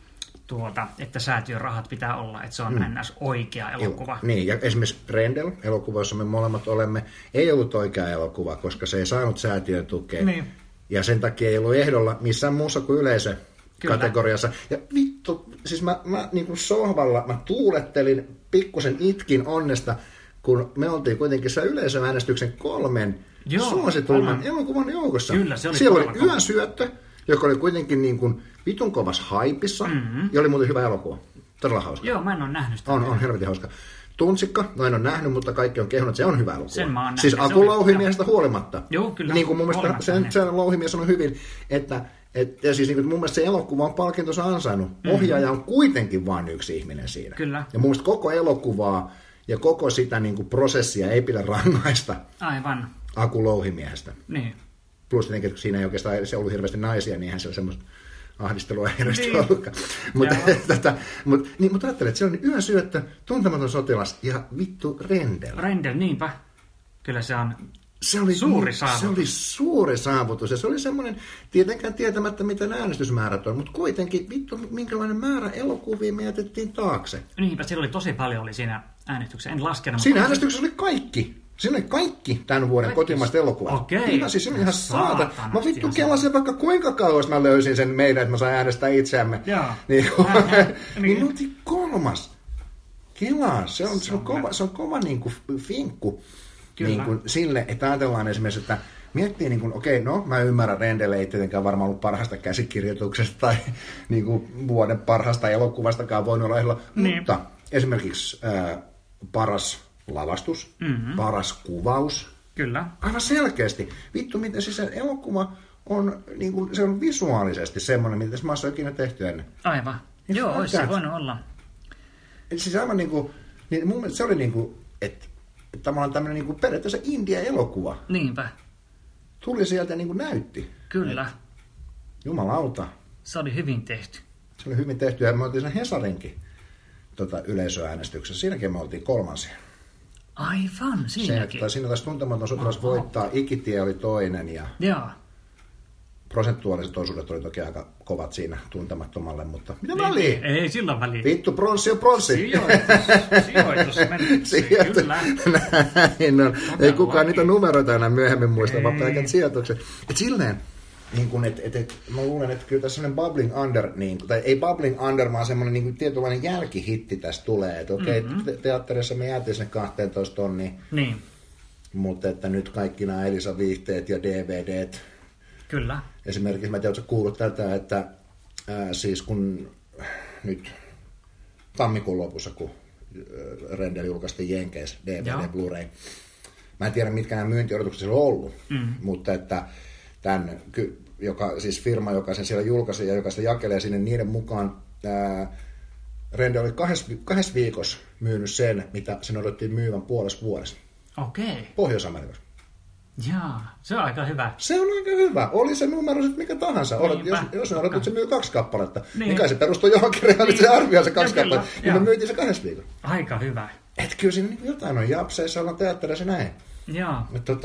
että säätiön rahat pitää olla, että se on ns. Oikea elokuva. Niin, ja esimerkiksi Rendel, elokuva, jossa me molemmat olemme, ei ollut oikea elokuva, koska se ei saanut säätiön tukea. Niin. Ja sen takia ei ollut ehdolla missään muussa kuin yleisökategoriassa. Ja vittu, siis mä niin kuin sohvalla, mä tuulettelin, pikkusen itkin onnesta, kun me oltiin kuitenkin se yleisöäänestyksen 3 suosituimman elokuvan joukossa. Kyllä, se oli siellä oli Yösyöttö, joka oli kuitenkin niin kuin vitun kovassa haipissa, ja oli muuten hyvä elokuva. Todella hauska. Joo, mä en ole nähnyt sitä. On helvetin hauska. Tuntsikka, no en ole nähnyt, mutta kaikki on kehunut, että se on hyvä elokuva. Sen mä oon nähnyt. Siis Aku Louhimiehestä huolimatta. Joo, kyllä. Niin kuin mun mielestä se Louhimies on hyvin, ja siis niin kuin mun mielestä se elokuva on palkintonsa ansainnut. Ohjaaja on kuitenkin vain yksi ihminen siinä. Kyllä. Ja mun mielestä koko elokuvaa ja koko sitä niin kuin prosessia ei pidä rangaista. Aivan. Aku Louhimiehestä. Niin. Plus tietenkin, kun siinä ei oikeastaan se ollut hirveästi naisia, niin eihän se ole semmoista ahdistelua hirveästi ollutkaan. Mutta ajattelin, että siellä on Yösyöttö, Tuntematon sotilas ja vittu Rendel. Rendel, niinpä. Kyllä se on suuri saavutus. Se oli suuri saavutus ja se oli semmoinen, tietenkään tietämättä mitä äänestysmäärät on, mutta kuitenkin vittu minkälainen määrä elokuvia me jätettiin taakse. Niinpä, siellä oli tosi paljon oli siinä äänestyksessä, en laskenut. Siinä äänestyksessä oli kaikki. Siinä oli kaikki tämän vuoden kotimaista elokuvaa. Okei. Siis se on ihan saata. Mä vittu kelasin vaikka kuinka kauas mä löysin sen meidän, että mä sain äänestää itseämme. Niin me oltiin 3. Kelaa. Se on kova niin kuin finkku niin kuin sille, että ajatellaan esimerkiksi, että miettii, niin kuin, mä ymmärrän, Rendelle ei tietenkään varmaan ollut parhaasta käsikirjoituksesta tai niin kuin vuoden parhaasta elokuvastakaan voinut olla ehdolla, mutta esimerkiksi paras lavastus, paras kuvaus. Kyllä. Aivan selkeästi. Vittu, miten siis se elokuva on, niin kuin, se on visuaalisesti semmoinen, mitä tässä maassa on ikinä tehty ennen. Aivan. Ja joo, olisi se voinut olla. Siis aivan niin kuin, niin mun mielestä se oli niin kuin, että tavallaan tämmöinen niin kuin periaatteessa India-elokuva. Niinpä. Tuli sieltä niin kuin näytti. Kyllä. Jumalauta. Se oli hyvin tehty. Se oli hyvin tehty ja me oltiin siinä Hesarinkin yleisöäänestyksessä. Siinäkin me oltiin kolmansia. Aivan, siinäkin. Siinä taisi Tuntematon sotilas voittaa, Ikitie oli toinen ja Joo. prosentuaaliset osuudet oli toki aika kovat siinä Tuntemattomalle, mutta mitä väliä? Ei sillä väliä. Vittu, pronssi on pronssi. Sijoitus kyllä. Näin on. Ei kukaan niitä numeroita enää myöhemmin muista, vaan pelkät sijoitukset. Et silleen, niin kun, mä luulen, että kyllä tässä semmoinen bubbling under, tai ei bubbling under, vaan semmoinen niin tietynlainen jälkihitti tässä tulee. Että okei, teatterissa me jäätiin sinne 12 tonniin. Niin. Mutta että nyt kaikki nämä Elisa-viihteet ja DVDt. Kyllä. Esimerkiksi mä tiedän, että kuullut tätä, että siis kun nyt tammikuun lopussa, kun Rendel julkaistiin Jenkeissä DVD, Blu-ray. Mä en tiedä, mitkä nämä myyntiodotukset siellä on ollut, mutta että tämän, siis firma, joka sen siellä julkaisi ja joka sitä jakelee sinne, niiden mukaan Rendel oli 2 viikossa myynyt sen, mitä sen odottiin myyvän puolessa vuodessa. Okei. Pohjois-Amerikassa. Jaa, se on aika hyvä. Se on aika hyvä. Oli se numero sitten mikä tahansa. Jos odotit, että se myy 2 kappaletta, niin kai se perustuu johonkin reaaliseen arvioon se 2 kappaletta. Niin me myytiin se 2 viikolla. Aika hyvä. Et kyllä siinä niin jotain on japseissa, ollaan teatterissa näin. Joo.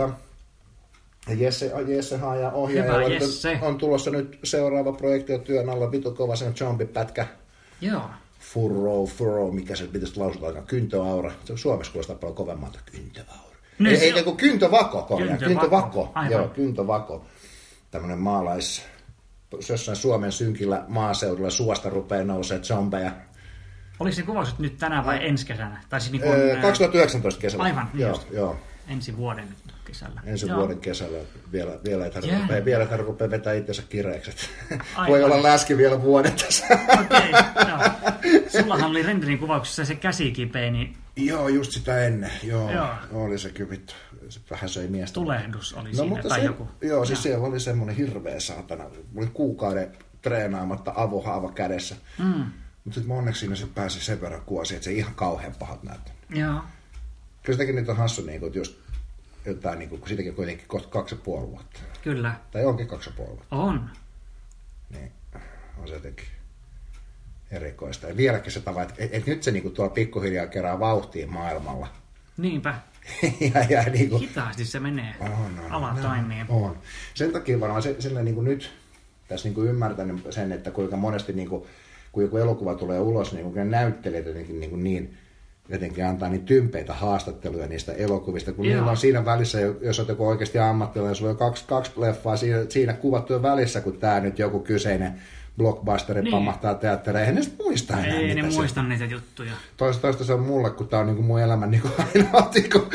Jesse Haaja ohjaaja on tulossa nyt seuraava projekti on työn alla. Vitu kova sen zombipätkä. Joo. Furrow, mikä se pitäisi lausuta aikaan. Kyntöaura. Se on Suomessa kuulostaa paljon kovemmalta. Kyntöaura. Niin ei kuin Kyntövako. Joo, Kyntövako. Tämmönen jossain Suomen synkillä maaseudulla suosta rupeaa nousee zombeja. Oliko se kuvaukset nyt tänään vai ensi kesänä? Tai siis 2019 kesällä. Aivan, joo. Ensi vuoden kesällä. Vuoden kesällä. Vielä ei tarvitse rupea vetää itsensä kireeksi. Voi olla läski vielä vuoden tässä. Okei, joo. Sullahan oli Rendelin kuvauksessa se käsikipeä, niin... Joo, just sitä ennen. Joo. Oli se kyllä vittu. Se vähän söi miestä. Tulehdus oli siinä tai joku. Joo, siis siellä oli semmoinen hirveä saatana. Oli kuukauden treenaamatta avohaava kädessä. Mutta sitten mä onneksi siinä se pääsi sen verran kuosi, että se ihan kauhean pahat näyttää. Joo. Kyllä sitäkin nyt on hassu, niin että just jotain, niin kun siitäkin on kuitenkin kohta 2,5 vuotta. Kyllä. Tai onkin 2,5 vuotta. On. Niin, on se jotenkin erikoista. Ja vieläkin se tava, että nyt se niin kuin tuolla pikkuhiljaa kerää vauhtiin maailmalla. Niinpä. ja niin kuin, hitaasti se menee alataimiin. On. Sen takia varmaan silleen niin kuin nyt tässä niin kuin ymmärtänyt sen, että kuinka monesti niin kuin, kun joku elokuva tulee ulos, niin kuin näyttelijät jotenkin jotenkin antaa niin tympeitä haastatteluja niistä elokuvista, kun niillä on siinä välissä, jos olet joku oikeasti ammattilainen, sulla on kaksi leffaa siinä kuvattuja välissä, kun tämä nyt joku kyseinen blockbusteri pamahtaa teattereihin, eihän ne sitten muista enää. Ei ne muista niitä juttuja. Toista se on mulle, kun tämä on niin kuin mun elämän niin kuin ainoa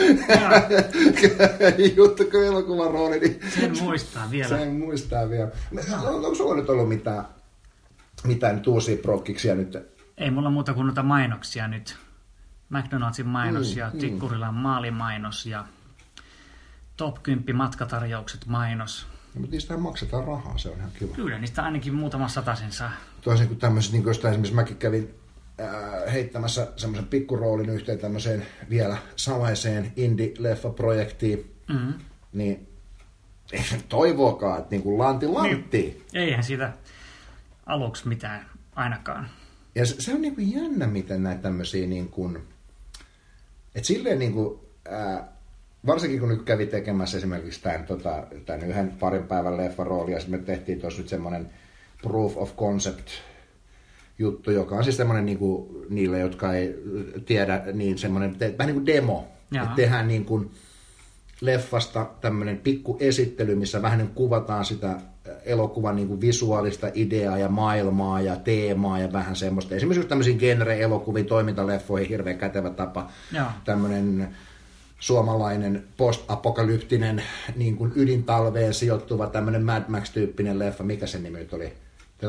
juttu, kun elokuvan rooli. Niin sen muistaa vielä. Onko sulla nyt ollut mitään nyt uusia prokkiksia nyt? Ei mulla muuta kuin noita mainoksia nyt. McDonaldsin mainos ja Tikkurilan maalimainos ja Top 10 matkatarjoukset mainos. No, mutta niistähän maksetaan rahaa, se on ihan kiva. Kyllä, niistä ainakin muutama satasen saa. Toisin kuin tämmöiset, niin jostain esimerkiksi mäkin kävin heittämässä semmoisen pikkuroolin yhteen tämmöiseen vielä salaiseen indie-leffa-projektiin, niin ei toivoakaan, että niin kuin lantti. Niin, eihän siitä aluksi mitään ainakaan. Ja se on niin kuin jännä, miten näitä tämmöisiä niin kuin, että silleen niin kuin, varsinkin kun nyt kävi tekemässä esimerkiksi tämän yhden parin päivän leffarooli, ja sitten me tehtiin tuossa nyt semmoinen proof of concept juttu, joka on siis semmoinen niin kuin niille, jotka ei tiedä, niin semmoinen vähän niin kuin demo. Että tehdään niin kuin leffasta tämmöinen pikku esittely, missä vähän niin kuvataan sitä elokuvan niin kuin visuaalista ideaa ja maailmaa ja teemaa ja vähän semmoista. Esimerkiksi just tämmöisiin genre-elokuviin, toimintaleffoihin hirveän kätevä tapa. Tämmöinen suomalainen post-apokalyptinen niin kuin ydintalveen sijoittuva tämmöinen Mad Max-tyyppinen leffa. Mikä sen nimi nyt oli? The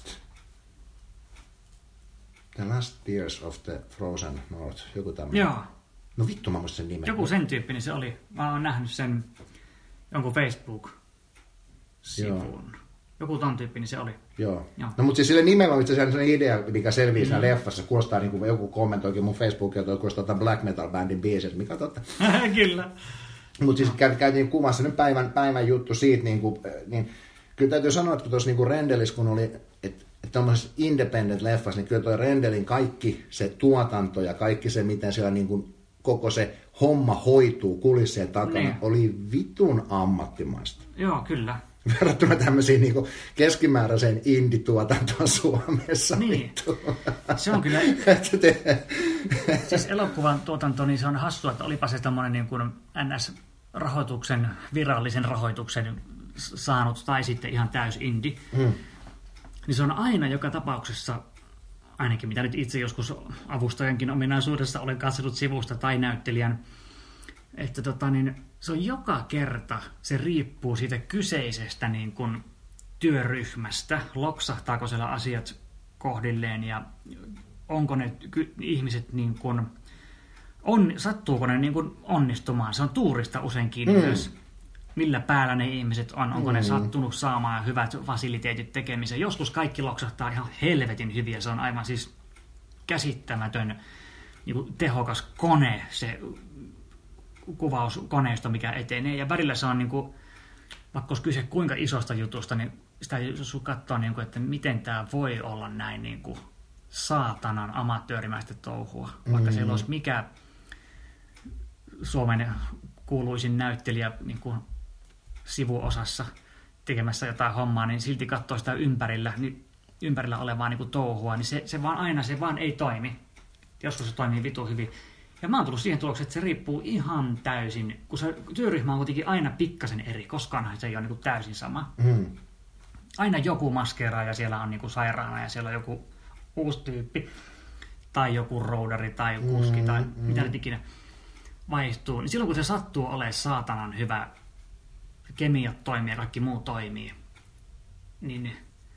Last Tears of the Frozen North. Joku tämmöinen. Joo. No vittu, mä muistan sen nimen. Joku sen tyyppinen se oli. Mä oon nähnyt sen jonkun Facebook. sivun. Joku ton tyyppinen se oli. Joo. No mutta siis sille nimellä on itse asiassa sellainen idea, mikä selvii siinä leffassa. Kuulostaa niin kuin joku kommentoikin mun Facebookia, että kuulostaa black metal bandin biisissä, mikä totta. Kyllä. Mutta siis käytiin kuvassa nyt päivän juttu siitä, niin kyllä täytyy sanoa, että kun tuossa niin Rendelis, kun oli, että tuollaisessa independent-leffassa, niin kyllä toi Rendelin kaikki se tuotanto ja kaikki se, miten siellä niin kuin koko se homma hoituu kulisseen takana, oli vitun ammattimaista. Joo, kyllä. Verrattuna tämmöisiin niin keskimääräiseen indie-tuotantoon Suomessa. Niin, se on kyllä. Siis elokuvan tuotanto, niin se on hassua, että olipa se tämmöinen niin kuin NS-rahoituksen, virallisen rahoituksen saanut tai sitten ihan täys indie. Niin se on aina joka tapauksessa, ainakin mitä nyt itse joskus avustajankin ominaisuudessa olen katsellut sivusta tai näyttelijän, että se on joka kerta, se riippuu siitä kyseisestä niin kuin työryhmästä, loksahtaako siellä asiat kohdilleen ja onko ne ihmiset niin kuin, sattuuko ne niin kuin onnistumaan. Se on tuurista usein kiinni myös, millä päällä ne ihmiset on, onko ne sattunut saamaan hyvät fasiliteetit tekemiseen. Joskus kaikki loksahtaa ihan helvetin hyviä, se on aivan siis käsittämätön niin kuin tehokas kone, se kuvauskoneisto, mikä etenee. Ja välillä se on, niin kuin, vaikka olisi kyse kuinka isosta jutusta, niin sitä jos katsoo, niin kuin, että miten tämä voi olla näin niin kuin saatanan amatöörimäistä touhua. Vaikka siellä olisi mikä Suomen kuuluisin näyttelijä niin kuin sivuosassa tekemässä jotain hommaa, niin silti katsoo sitä ympärillä olevaa niin kuin touhua, niin se vaan aina se vaan ei toimi. Joskus se toimii vitu hyvin. Ja mä oon tullut siihen tulokseen, että se riippuu ihan täysin, kun se työryhmä on kuitenkin aina pikkasen eri, koskaanhan se ei ole niin kuin täysin sama. Aina joku maskeeraa ja siellä on niin kuin sairaana ja siellä on joku uusi tyyppi tai joku roudari tai kuski tai mitä nyt ikinä vaihtuu. Niin silloin kun se sattuu olemaan saatanan hyvä, kemiat toimii ja kaikki muu toimii, niin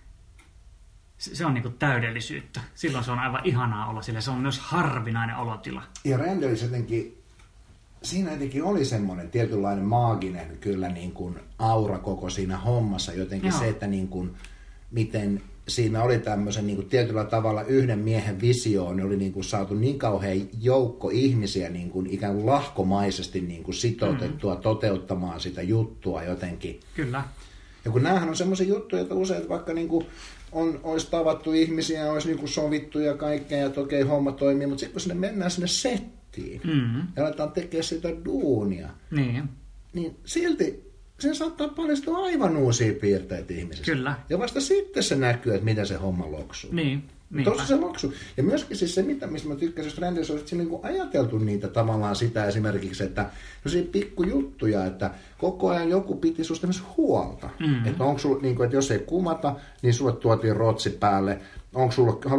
se on niinku täydellisyyttä. Silloin se on aivan ihanaa olla sillä. Se on myös harvinainen olotila. Ja Rendelis jotenkin, siinä jotenkin oli semmoinen tietynlainen maaginen kyllä niin kuin aura koko siinä hommassa. Jotenkin se, että niin kuin, miten siinä oli tämmöisen niin kuin tietyllä tavalla yhden miehen visioon, niin oli niin kuin saatu niin kauhean joukko ihmisiä niin kuin ikään kuin lahkomaisesti niin kuin sitoutettua toteuttamaan sitä juttua jotenkin. Kyllä. Ja kun näähän on semmoisia juttuja, että usein vaikka niin kuin olisi tavattu ihmisiä, olisi niin kuin sovittu ja kaikkea, ja okei, homma toimii, mutta sitten kun sinne mennään sinne settiin ja aletaan tekemään sitä duunia, niin silti sen saattaa paljastua aivan uusia piirteitä ihmisistä. Kyllä. Ja vasta sitten se näkyy, että miten se homma loksuu. Tuossa se loksuu. Ja myöskin siis se, mistä mä tykkäsin Rendissä, on, että siinä on ajateltu niitä tavallaan sitä esimerkiksi, että pikkujuttuja, että koko ajan joku piti susta huolta. Että onko sulla, niin kuin, että jos ei kumata, niin sulle tuotiin rotsi päälle. Onko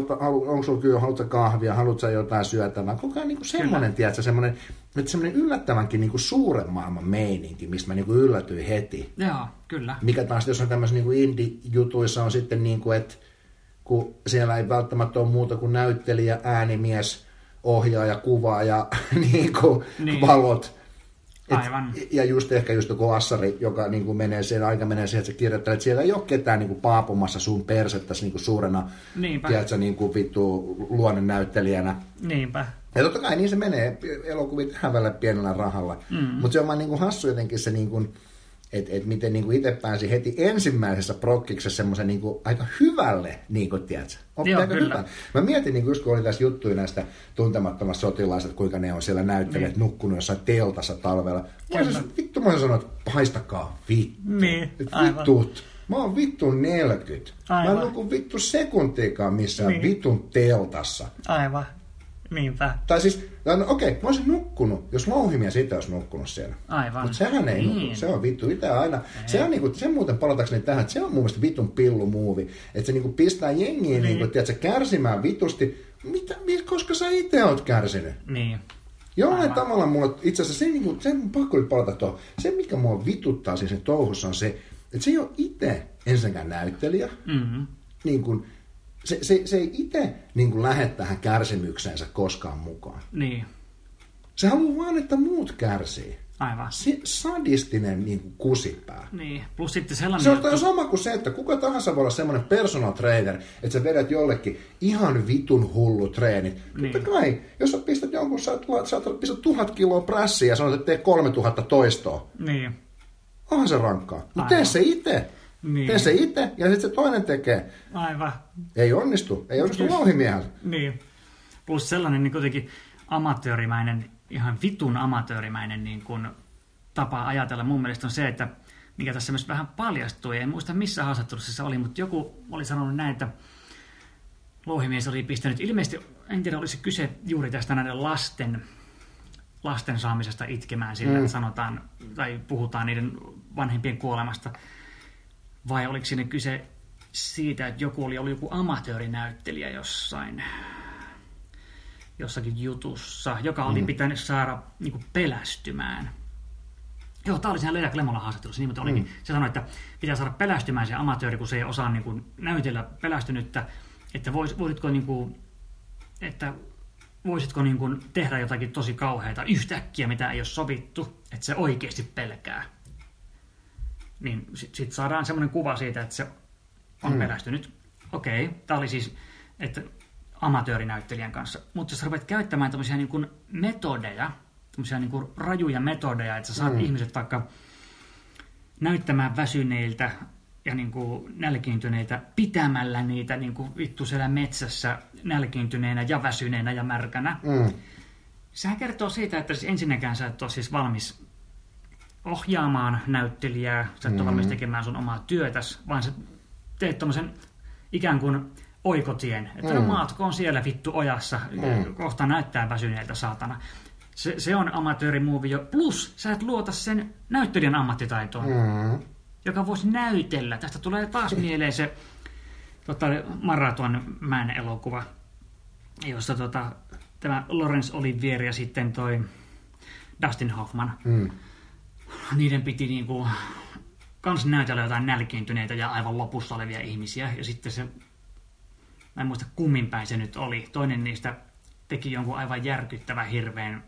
sulla kyllä, haluatko kahvia, haluatko jotain syötävää? Koko ajan niin semmoinen, tiedätkö, semmoinen yllättävänkin niin kuin suuren maailman meininki, mistä mä niin kuin yllätyin heti. Joo, kyllä. Mikä taas, jos on tämmöisissä niin indie-jutuissa on sitten niin kuin, että kun siellä ei välttämättä ole muuta kuin näyttelijä, äänimies, ohjaaja, kuvaaja, niin kuin valot. Aivan. Ja just ehkä joku assari, joka niin kuin menee siihen, aika menee siihen, että se kirjoittaa, että siellä ei ole ketään niin kuin paapumassa sun persettäsi niin kuin suurena, tiedätkö, niin kuin vittu luonnennäyttelijänä. Niinpä. Ja totta kai niin se menee, elokuvit hävällä pienellä rahalla. Mutta se on vaan niin kuin hassu jotenkin se, niin kuin, että miten niin kuin itse pääsi heti ensimmäisessä prokkiksessa semmoisen niin kuin aika hyvälle, niin kuin, tiedätkö? Joo, kyllä. Hyvä. Mä mietin, niin kuin just kun oli tässä juttuja näistä tuntemattomasta sotilaista, kuinka ne on siellä näyttelijät nukkunut jossain teltassa talvella. Vittu, mä oon sanonut, että haistakaa vittu. Vitut. Mä oon vittu 40. Aivan. Mä en nukun vittu sekuntiikaan missään vitun teltassa. Aivan. Niinpä. Tai siis, okei, mä olisin nukkunut, jos Louhimies itse olisi nukkunut siellä. Aivan. Mutta sehän ei nukkunut, se on vittu itse aina. Se on niinku, sen muuten palatakseni tähän, että se on mun mielestä vitun pillumuovi. Että se niinku pistää jengiin niinku, tiedätkö, kärsimään vitusti. Koska sä itse oot kärsinyt? Niin. Jollain tavalla mulla, itse asiassa se, niinku, se on pakko palata tuohon. Se, mikä mua vituttaa siis sen touhussa on se, että se ei ole itse ensinnäkään näyttelijä. Niin kuin, se ei itse niin lähde tähän kärsimykseensä koskaan mukaan. Niin. Se haluaa vaan, että muut kärsii. Aivan. Sadistinen niin kuin kusipää. Niin, plus sitten sellainen... Se on sama kuin se, että kuka tahansa voi olla semmoinen personal trainer, että sä vedät jollekin ihan vitun hullu treenit. Niin. Mutta kai, jos sä pistät jonkun, sä pistät 1000 kiloa prässiä ja sanot, että tee 3000 toistoa. Niin. Onhan se rankkaa. Mutta tee se itse. Niin. Tee se itse ja sitten se toinen tekee. Aivan. Ei onnistu louhimiehellä. Niin. Plus sellainen niin kuitenkin amatöörimäinen, ihan vitun amatöörimäinen niin kuin tapa ajatella mun mielestä on se, että mikä tässä myös vähän paljastui. En muista missä haastattelussa se oli, mutta joku oli sanonut näin, että louhimies oli pistänyt ilmeisesti, en tiedä olisi kyse juuri tästä näiden lasten saamisesta itkemään sillä, että sanotaan tai puhutaan niiden vanhempien kuolemasta. Vai oliko siinä kyse siitä, että joku oli ollut joku amatöörinäyttelijä jossakin jutussa, joka oli pitänyt saada niin kuin pelästymään. Joo, tämä oli siinä Leija Klemolan haastattelussa, niin mutta olikin. Se sanoi, että pitää saada pelästymään se amatööri, kun se ei osaa niin kuin näytellä pelästynyttä, että voisitko niin kuin tehdä jotakin tosi kauheata yhtäkkiä, mitä ei ole sovittu, että se oikeasti pelkää. Niin sitten saadaan semmoinen kuva siitä, että se on pelästynyt. Okei, tämä oli siis, että amatöörinäyttelijän kanssa. Mutta jos rupeat käyttämään tämmöisiä niin kuin metodeja, tämmöisiä niin kuin rajuja metodeja, että sä saat ihmiset vaikka näyttämään väsyneiltä ja niin kuin nälkiintyneitä pitämällä niitä niin kuin vittu siellä metsässä nälkiintyneenä ja väsyneenä ja märkänä. Sehän kertoo siitä, että siis ensinnäkään sä et ole siis valmis ohjaamaan näyttelijää, sä et ole valmis tekemään sun omaa työtäsi, vaan sä teet tommosen ikään kuin oikotien, että no maatkoon siellä vittu ojassa, kohta näyttää väsyneeltä saatana. Se on amatöörimuovi jo, plus sä et luota sen näyttelijän ammattitaitoon, joka voisi näytellä. Tästä tulee taas mieleen se Marathon Man elokuva, jossa tämä Laurence Olivier ja sitten toi Dustin Hoffman, niiden piti niinku kans näytellä jotain nälkiintyneitä ja aivan lopussa olevia ihmisiä, ja sitten se, mä en muista kumminpäin se nyt oli, toinen niistä teki jonkun aivan järkyttävän hirveän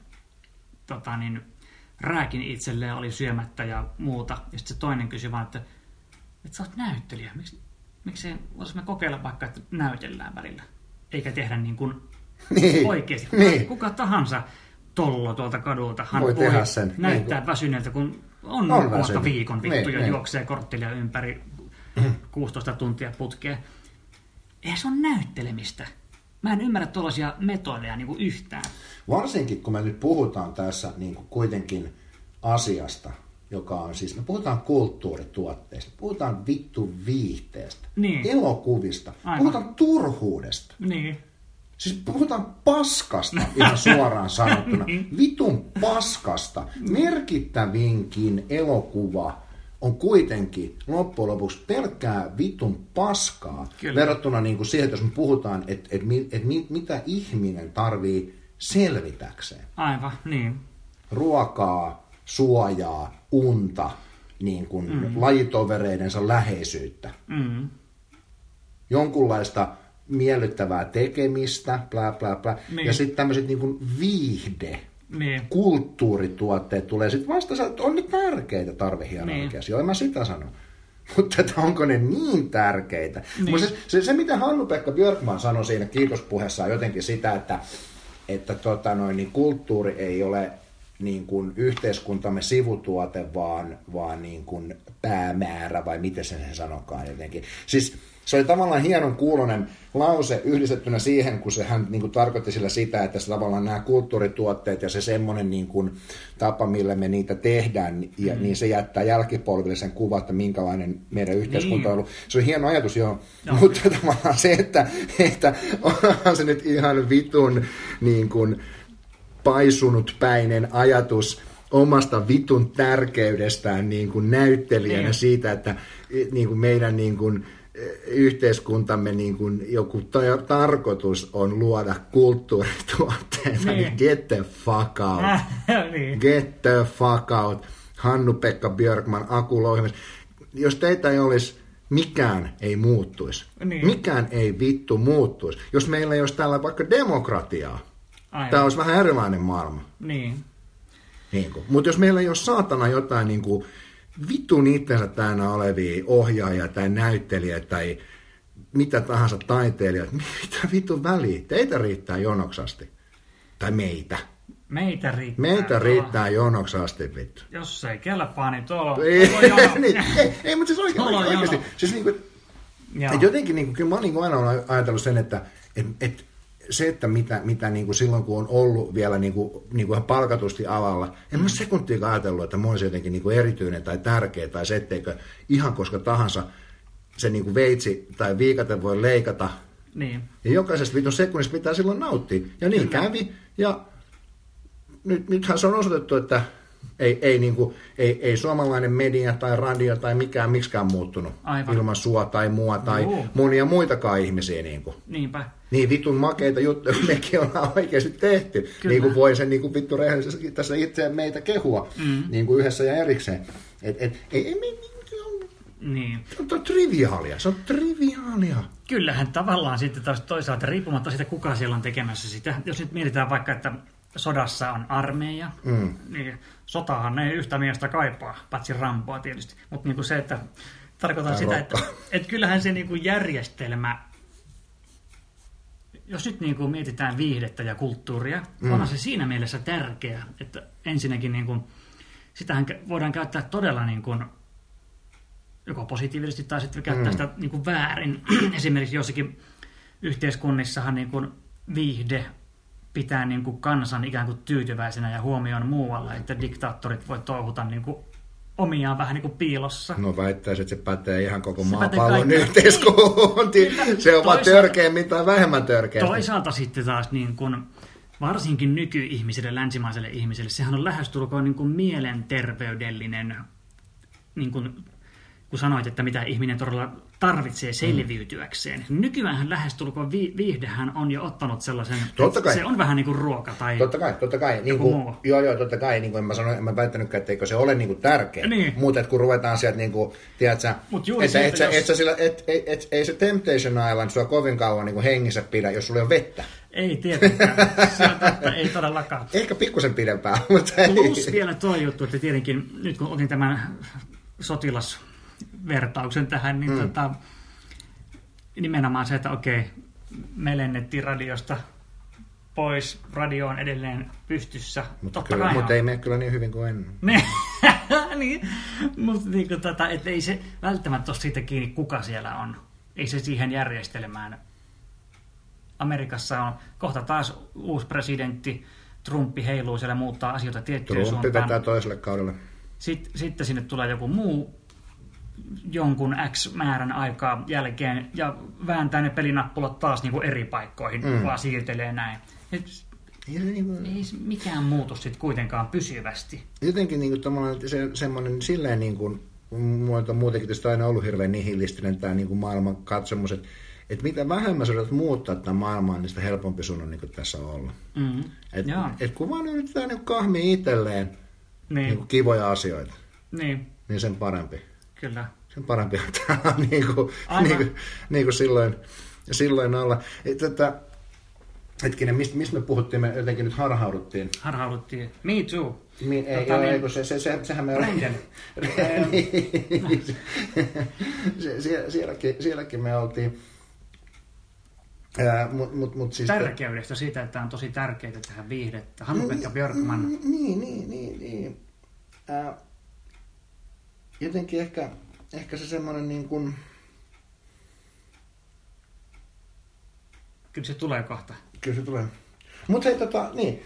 rääkin itselleen, oli syömättä ja muuta, ja sitten se toinen kysyi vaan, että sä oot näyttelijä, miksi voisimme kokeilla vaikka, että näytellään välillä, eikä tehdä niin kuin oikeasti. Kuka tahansa tollo tuolta kadulta voi tehdä sen, näyttää niin väsyneeltä, kun on vaikka viikon vittu ja juoksee korttelia ympäri 16 tuntia putkeen. Eihän se on näyttelemistä. Mä en ymmärrä tuollaisia metodeja niin kuin yhtään. Varsinkin kun me nyt puhutaan tässä niin kuin kuitenkin asiasta, joka on siis, me puhutaan kulttuurituotteista, puhutaan vittu viihteestä, elokuvista, puhutaan turhuudesta. Siis puhutaan paskasta ihan suoraan sanottuna. Vitun paskasta. Merkittävinkin elokuva on kuitenkin loppujen lopuksi pelkkää vitun paskaa. Kyllä. Verrattuna niin kuin siihen, että jos me puhutaan, että mitä ihminen tarvii selvitäkseen. Aivan, niin. Ruokaa, suojaa, unta, niin kuin lajitovereidensa läheisyyttä. Jonkunlaista miellyttävää tekemistä, bla bla bla. Ja sitten tämmöiset niin kuin kulttuurituotteet tulee sitten vasta, että on ne tärkeitä tarvehierarkiassa. Joo, en mä sitä sano. Mutta onko ne niin tärkeitä? Se mitä Hannu-Pekka Björkman sanoi siinä kiitospuheessaan jotenkin sitä, että kulttuuri ei ole niin kuin yhteiskuntamme sivutuote, vaan niin kuin päämäärä, vai miten sen sanokaan jotenkin. Siis se oli tavallaan hienon kuulonen lause yhdistettynä siihen, kun hän niin kuin tarkoitti sillä sitä, että se tavallaan nämä kulttuurituotteet ja se semmoinen niin kuin tapa, millä me niitä tehdään, niin se jättää jälkipolville sen kuvan, että minkälainen meidän yhteiskunta on ollut. Se on hieno ajatus, joo. Mutta tavallaan se, että onhan se nyt ihan vitun niin kuin paisunut päinen ajatus omasta vitun tärkeydestään niin kuin näyttelijänä siitä, että niin kuin meidän niin kuin yhteiskuntamme niin kuin joku tarkoitus on luoda kulttuurituotteita, niin get the fuck out. Get the fuck out. Hannu-Pekka Björkman, Aku Louhimies. Jos teitä ei olisi, mikään ei muuttuisi. Mikään ei vittu muuttuisi. Jos meillä ei olisi täällä vaikka demokratiaa, tämä olisi vähän erilainen maailma. Mutta jos meillä ei ole saatana jotain niin kuin vitun itsensä täynnä olevia ohjaajia tai näyttelijä tai mitä tahansa taiteilijat, mitä vitun väliä? Teitä riittää jonoksasti. Tai meitä. Meitä riittää jonoksasti, vittu. Jos ei kelpaa, niin tuolla on ei, mutta siis oikeasti. Siis niin kuin, jotenkin niin kuin, kyllä mä oon niin kuin aina ajatellut sen, että se, että mitä niin kuin silloin, kun on ollut vielä niin kuin ihan palkatusti alalla, en mä sekuntiakaan ajatellut, että mä olisin jotenkin niin kuin erityinen tai tärkeä, tai se, etteikö ihan koska tahansa se niin kuin veitsi tai viikate voi leikata. Niin. Ja jokaisesta vitun sekunnista pitää silloin nauttia. Ja niin kävi. Ja nythän se on osoitettu, että ei suomalainen media tai radio tai miksikään muuttunut. Aivan. Ilman sua tai mua tai monia muitakaan ihmisiä. Niin kuin. Niinpä. Niin vitun makeita juttuja mekin ollaan oikeasti tehty. Kyllä. Niin kuin voi sen niin kuin vittu rehellisesti tässä itseään meitä kehua niin kuin yhdessä ja erikseen. Niin. Se on triviaalia. Kyllähän tavallaan sitten taas toisaalta riippumatta siitä, kuka siellä on tekemässä sitä. Jos nyt mietitään vaikka, että sodassa on armeija, niin sotahan ei yhtä miestä kaipaa, paitsi Ramboa tietysti. Mutta niin se, että tarkoitan sitä, että kyllähän se niin kuin järjestelmä, jos nyt niin kuin mietitään viihdettä ja kulttuuria, onhan se siinä mielessä tärkeä, että ensinnäkin niin kuin, sitähän voidaan käyttää todella niin kuin, joko positiivisesti tai sitten käyttää sitä niin kuin väärin. Esimerkiksi jossakin yhteiskunnissahan niin kuin viihde pitää niin kuin kansan ikään kuin tyytyväisenä ja huomioon muualla, että diktaattorit voi touhuta niin kuin omiaan vähän niin kuin piilossa. No väittäisin, että se pätee ihan koko maapallon yhteiskuntiin. Se on vaan törkeämmin tai vähemmän törkeästi. Toisaalta sitten taas niin kuin, varsinkin nykyihmiselle, länsimaiselle ihmiselle, sehän on lähestulkoon niin kuin mielenterveydellinen, niin kuin, kun sanoit, että mitä ihminen todella tarvitsee selviytyäkseen. Nykyäänhän lähestulkoon viihdehän on jo ottanut sellaisen, että se on vähän niin kuin ruoka tai totta kai. Niin kuin, joo, totta kai. Niin kuin en mä väittänytkään, etteikö se ole niin kuin tärkeä. Niin. Mutta kun ruvetaan sieltä, niin kuin, tiedätkö, ei se Temptation Island sua kovin kauan niin kuin hengissä pidä, jos sulla ei ole vettä. Ei tietenkään. Se on totta, ei todellakaan. Ehkä pikkusen pidempään, mutta ei. Plus vielä tuo juttu, että tietenkin nyt kun otin tämän sotilasvertauksen tähän, niin nimenomaan se, että okei, me lennettiin radiosta pois, radio on edelleen pystyssä. Mutta ei mene kyllä niin hyvin kuin ennen. Niin, mutta niin että ei se välttämättä ole siitä kiinni, kuka siellä on. Ei se siihen järjestelmään. Amerikassa on kohta taas uusi presidentti, Trumpi heiluu siellä, muuttaa asioita tiettyyn suuntaan. Trumpi vetää toiselle kaudelle. Sitten sinne tulee joku muu jonkun X määrän aikaa jälkeen ja vääntää ne pelinappulat taas niin kuin eri paikkoihin, vaan siirtelee näin. Ei mikään muutu sitten kuitenkaan pysyvästi. Jotenkin niin kuin semmoinen silleen, niin kuin, mulla on muutenkin tietysti aina ollut hirveän nihilistinen tämä niin kuin maailman katsomus, että mitä vähemmän sä olet muuttaa tämän maailmaa, niin sitä helpompi sun on niin kuin tässä olla. Että kun vaan yritetään niin kahmia itselleen niin kuin kivoja asioita, niin sen parempi. Kyllä. Sen parempi on tämä niin kuin silloin olla. Hetkinen, mistä me puhuttiin? Me jotenkin nyt harhauduttiin. Me too. Sehän me oltiin. Sielläkin me oltiin. Mut siis tärkeydestä siitä, että on tosi tärkeää tehdä viihdettä. Hannu-Pekka Björkman. Niin. Jotenkin ehkä se semmoinen niin kuin... Kyllä se tulee kohta. Kyllä se tulee. Mutta hei, niin.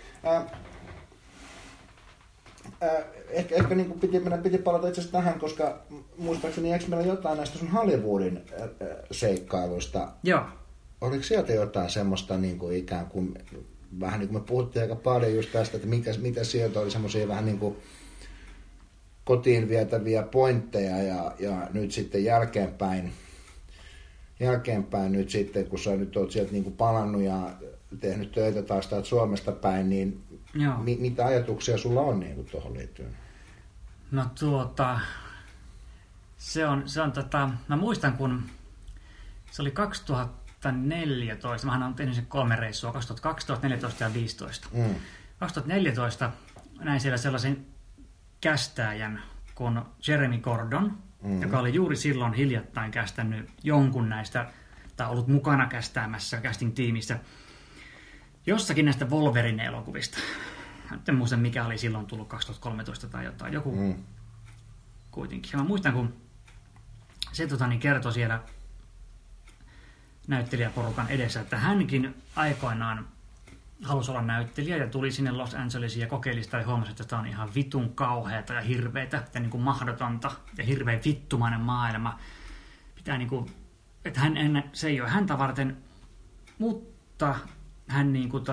Ehkä niin kuin piti palata itse asiassa tähän, koska muistaakseni eikö meillä jotain näistä sun Hollywoodin seikkailuista? Joo. Oliko sieltä jotain semmoista niin kuin ikään kuin, vähän niin kuin me puhuttiin aika paljon just tästä, että mitä sieltä oli semmoisia vähän niin kuin kotiin vietäviä pointteja ja nyt sitten jälkeenpäin nyt sitten, kun sä nyt oot sieltä niin kuin palannut ja tehnyt töitä taas täältä Suomesta päin, niin mitä ajatuksia sulla on niin kuin tuohon liittyen? No se on mä muistan kun se oli 2014, mähän olen tehnyt sen 3 reissua, 2012, 2014 ja 2015. 2014 näin siellä sellaisen kästääjän kuin Jeremy Gordon, joka oli juuri silloin hiljattain kästänyt jonkun näistä, tai ollut mukana kästäämässä casting-tiimissä jossakin näistä Wolverine-elokuvista. En muista, mikä oli silloin tullut 2013 tai jotain. Joku kuitenkin. Ja mä muistan, kun se kertoi siellä näyttelijäporukan edessä, että hänkin aikoinaan halusi olla näyttelijä ja tuli sinne Los Angelesiin ja kokeili sitä ja huomasi, että tämä on ihan vitun kauheata ja hirveätä ja niin kuin mahdotonta ja hirveän vittumainen maailma. Pitää niin kuin, että se ei ole häntä varten, mutta hän niin kuin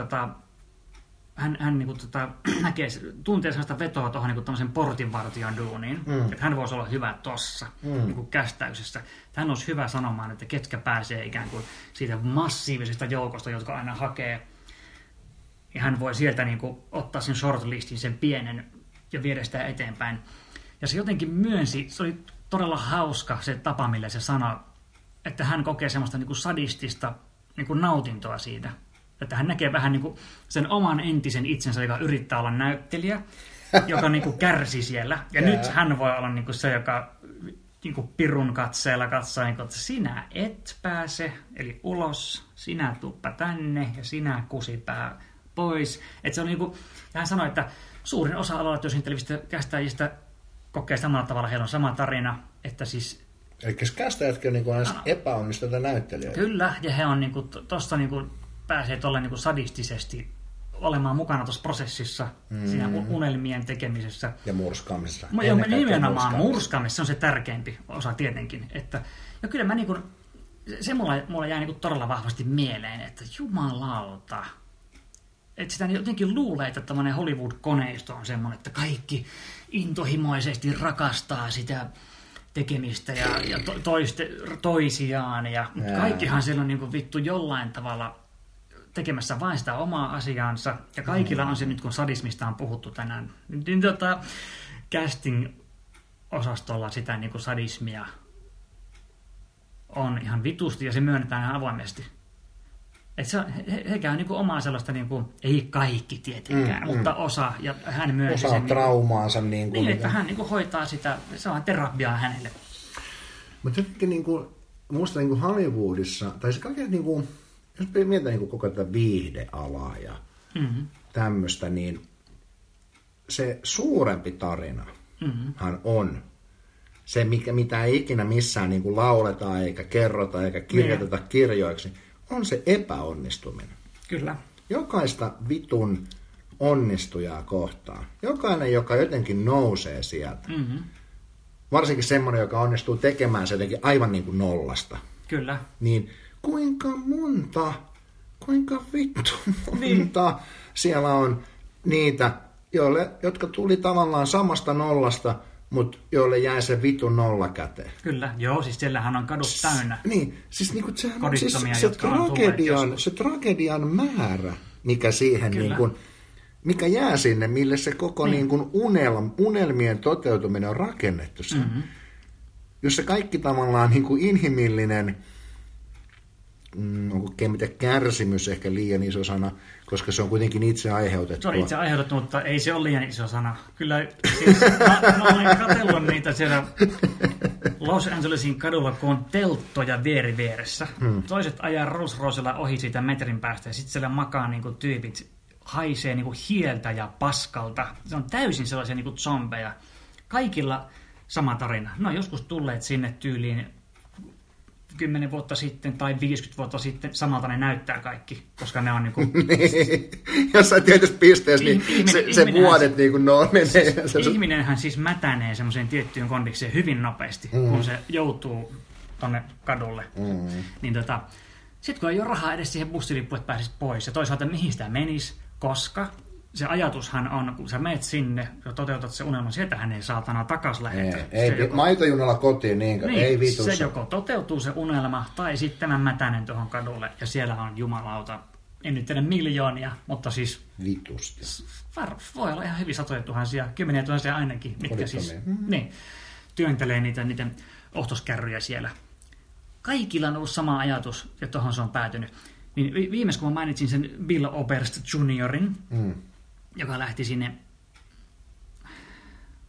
hän niin kuin tuntee sellaista vetoa tuohon niin tämmöisen portinvartijan duuniin, että hän voisi olla hyvä tossa niin kuin kästäyksessä. Hän olisi hyvä sanomaan, että ketkä pääsee ikään kuin siitä massiivisesta joukosta, jotka aina hakee. Ja hän voi sieltä niin kuin ottaa sen shortlistin, sen pienen, ja viedä sitä eteenpäin. Ja se jotenkin myönsi, se oli todella hauska se tapa, millä se sanoi, että hän kokee semmoista niin kuin sadistista niin kuin nautintoa siitä. Että hän näkee vähän niin kuin sen oman entisen itsensä, joka yrittää olla näyttelijä, joka niin kuin kärsi siellä. Ja nyt hän voi olla niin kuin se, joka niin kuin pirun katseella katsoo, niin kuin, että sinä et pääse, eli ulos, sinä tuppa tänne ja sinä kusipää pois. Että se on niin kuin, ja hän sanoi, että suurin osa alalla työskentelevistä kästäjistä kokee samalla tavalla, heillä on sama tarina, että siis... Eli kästäjätkin on niin kuin epäonnistuneita näyttelijöitä. Kyllä, ja he on niin kuin, tuosta niin kuin pääsee tuolle niin kuin sadistisesti olemaan mukana tuossa prosessissa, siinä unelmien tekemisessä. Ja murskaamisessa. Nimenomaan murskaamisessa on se tärkeimpi osa tietenkin. Että, ja kyllä mä niin kuin, se mulla jää niin kuin todella vahvasti mieleen, että jumalauta, että sitä totenkin luulee, että tämmöinen Hollywood-koneisto on semmoinen, että kaikki intohimoisesti rakastaa sitä tekemistä ja toisiaan. Mutta kaikkihan siellä on niin kuin vittu jollain tavalla tekemässä vain sitä omaa asiaansa. Ja kaikilla on se nyt, kun sadismista on puhuttu tänään, niin casting-osastolla sitä niin kuin sadismia on ihan vitusti ja se myönnetään ihan avoimesti. Että he käy niin kuin omaa sellaista, niin kuin, ei kaikki tietenkään, mutta osa, ja hän myönsi osa sen traumaansa. Niin, että hän niin kuin hoitaa sitä, se on terapiaa hänelle. Mutta jotenkin niin kuin, musta niin kuin Hollywoodissa, tai se kaiken niin kuin, jos mietitään niin kuin koko tätä viihdealaa ja tämmöistä, niin se suurempi tarinahan on se, mitä ei ikinä missään niin kuin lauleta eikä kerrota eikä kirjoiteta kirjoiksi, on se epäonnistuminen. Kyllä. Jokaista vitun onnistujaa kohtaan. Jokainen, joka jotenkin nousee sieltä. Varsinkin semmoinen, joka onnistuu tekemään se jotenkin aivan niin kuin nollasta. Kyllä. Niin kuinka vittu monta siellä on niitä, jotka tuli tavallaan samasta nollasta, mutta joille jäi se vitun nolla käteen. Kyllä, joo, siis siellähän on kadut täynnä. Niin, siis niinku sehän on siis se tragedian määrä, mikä siihen niin kuin, mikä jää sinne, mille se koko niin kuin unelmien toteutuminen on rakennettu. Jos se kaikki tavallaan niin kuin inhimillinen, onko kärsimys ehkä liian iso sana, koska se on kuitenkin itse aiheutettu. Se on itse aiheutettu, mutta ei se ole liian iso sana. Kyllä siis, mä olen katsellut niitä siellä Los Angelesin kadulla, kun on telttoja vieressä. Toiset ajaa Rolls-Roycella ohi siitä metrin päästä ja sitten siellä makaa niinku tyypit, haisee niinku hieltä ja paskalta. Se on täysin sellaisia niinku zombeja. Kaikilla sama tarina. No joskus tulleet sinne tyyliin 10 vuotta sitten tai 50 vuotta sitten, samalta ne näyttää kaikki, koska ne on niinku... Jossain tietyssä pisteessä niin se vuodet niinku menee. Ihminenhän siis mätänee semmoiseen tiettyyn kondikseen hyvin nopeasti, kun se joutuu tonne kadulle. Niin sitten kun ei ole rahaa edes siihen bussilippuun, että pääsisi pois, ja toisaalta mihin sitä menisi, koska se ajatushan on, kun sä meet sinne ja toteutat se unelman, sieltähän ei saatana takas lähetä. Ei maitojunalla kotiin, ei vitussa. Se joko toteutuu se unelma, tai sitten mä mätänen tuohon kadulle, ja siellä on jumalauta, en nyt tiedä miljoonia, mutta siis... Vitusti. Voi olla ihan hyvin satoja tuhansia, 10 000 ainakin, mitkä siis työntelee niiden ohtoskärryjä siellä. Kaikilla on ollut sama ajatus, ja tuohon se on päätynyt. Niin viimeis, kun mä mainitsin sen Bill Oberst juniorin, joka lähti sinne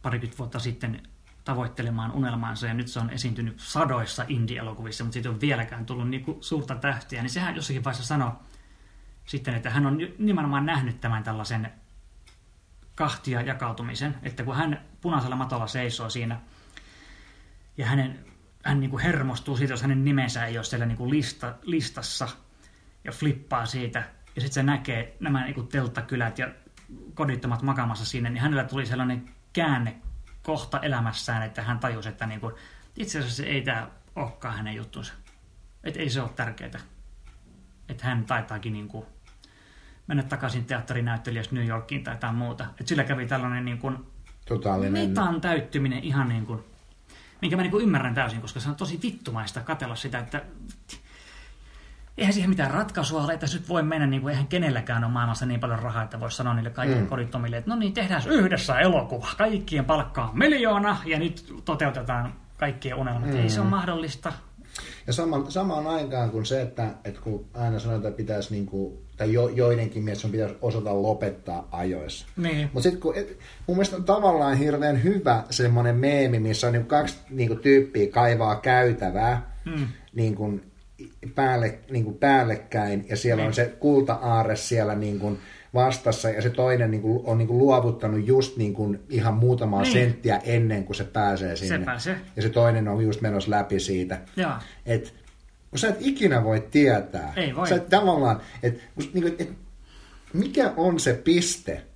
parikymmentä vuotta sitten tavoittelemaan unelmaansa, ja nyt se on esiintynyt sadoissa indie-elokuvissa, mutta siitä on vieläkään tullut niinku suurta tähtiä, niin sehän jossakin vaiheessa sanoi sitten, että hän on nimenomaan nähnyt tämän tällaisen kahtia jakautumisen, että kun hän punaisella matolla seisoo siinä, ja hän niinku hermostuu siitä, jos hänen nimensä ei ole siellä niinku listassa, ja flippaa siitä, ja sitten se näkee nämä niinku telttakylät ja kodittomat makaamassa siinä, niin hänellä tuli sellainen käänne kohta elämässään, että hän tajusi, että niinku, itse asiassa ei tämä olekaan hänen juttunsa. Että ei se ole tärkeää. Että hän taitaakin niinku mennä takaisin teatterinäyttelijäksi New Yorkiin tai jotain muuta. Että sillä kävi tällainen niinku mitan täyttyminen ihan niin kuin, minkä mä niinku ymmärrän täysin, koska se on tosi vittumaista katsella sitä, että eihän siihen mitään ratkaisua ole, että nyt voi mennä, niin kuin eihän kenelläkään ole maailmassa niin paljon rahaa, että voisi sanoa niille kaikille kodittomille, että no niin, tehdään yhdessä elokuva, kaikkien palkkaa 1 miljoona ja nyt toteutetaan kaikkien unelmat. Ei se ole mahdollista. Ja samaan aikaan kuin se, että kun aina sanotaan, että pitäisi, niinku, tai joidenkin mielestä pitäisi osata lopettaa ajoissa. Niin. Mutta sitten mun mielestä on tavallaan hirveän hyvä semmoinen meemi, missä on niinku 2 niinku tyyppiä kaivaa käytävää, niinku päällekkäin, ja siellä on se kulta-aarre siellä niinku vastassa, ja se toinen on luovuttanut just ihan muutamaa senttiä ennen kuin se pääsee sinne. Se pääsee. Ja se toinen on just menossa läpi siitä. Et, kun sä et ikinä voi tietää. Ei voi. Sä et tavallaan, mikä on se piste,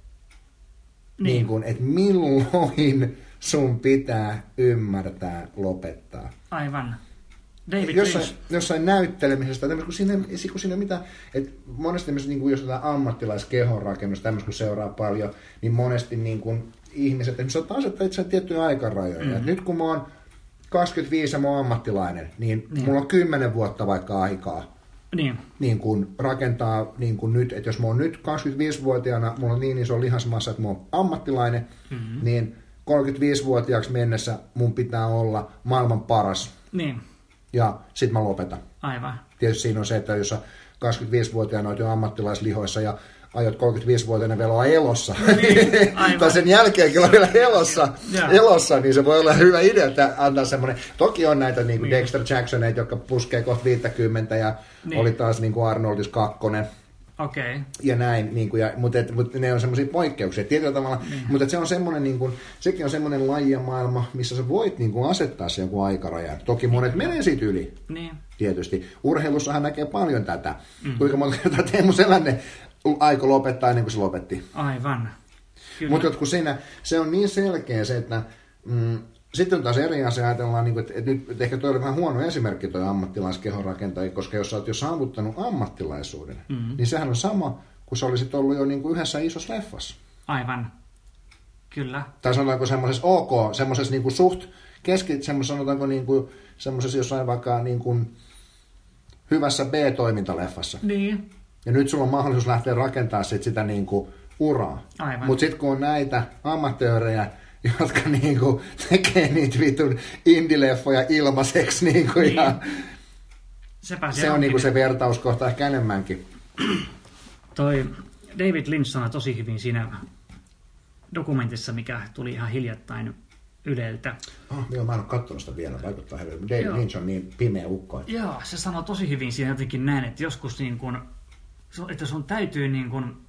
että milloin sun pitää ymmärtää lopettaa. Aivan. Jossain näyttelemisestä, kun siinä on mitään, että monesti niin jos jotain ammattilaiskehonrakennusta, tämmöistä kun seuraa paljon, niin monesti niin kuin ihmiset, että sä asettaa itse tiettyjä aikarajoja. Nyt kun mä oon 25 ja mä oon ammattilainen, niin mulla on 10 vuotta vaikka aikaa niin kuin rakentaa niin kuin nyt, että jos mä oon nyt 25-vuotiaana, mulla on niin iso lihasmassa, että mä oon ammattilainen, niin 35-vuotiaaksi mennessä mun pitää olla maailman paras. Niin. Ja sit mä lopetan. Aivan. Tietysti siinä on se, että jos sä 25-vuotiaana oot jo ammattilaislihoissa ja aiot 35-vuotiaana vielä olla elossa, tai sen jälkeenkin olla vielä elossa, niin se voi olla hyvä idea, että antaa semmoinen. Toki on näitä niin kuin Dexter Jacksoneita, jotka puskee kohta 50 ja oli taas niin kuin Arnoldis 2. Okay. Ja näin, niin kuin, mutta ne on semmoisia poikkeuksia tietyllä tavalla, mutta se on semmoinen, niin kuin, sekin on semmoinen laji ja maailma, missä sä voit niin kuin asettaa se joku aikaraja. Toki monet menee siitä yli, tietysti. Urheilussahan näkee paljon tätä. Kuinka monta kertaa Teemu Selänne aikoi lopettaa ennen kuin se lopetti. Aivan. Mutta kun se on niin selkeä se, että sitten on taas eri asia, ajatellaan, että nyt ehkä toi oli vähän huono esimerkki toi ammattilaiskehonrakentaja, koska jos sä oot jo saavuttanut ammattilaisuuden, niin sehän on sama, kuin sä olisit ollut jo niin kuin yhdessä isossa leffassa. Aivan. Kyllä. Tai sanotaanko semmoisessa niin kuin suht sanotaanko niin kuin semmoisessa jossain vaikka niin kuin hyvässä B-toimintaleffassa. Niin. Ja nyt sulla on mahdollisuus lähteä rakentamaan sitä niin kuin uraa. Mutta sitten kun on näitä amatöörejä, jotka niinku tekee niitä vitun indie-leffoja ilmaiseksi. Niinku, ja se on niinku se vertauskohta ehkä enemmänkin. Toi David Lynch sanoi tosi hyvin siinä dokumentissa, mikä tuli ihan hiljattain Yleltä. Joo, mä en ole katsonut sitä vielä, vaikuttaa hyvin. David Lynch on niin pimeä ukko. Joo, se sanoi tosi hyvin siinä jotenkin näin, että joskus niin kun, että sun täytyy niin kun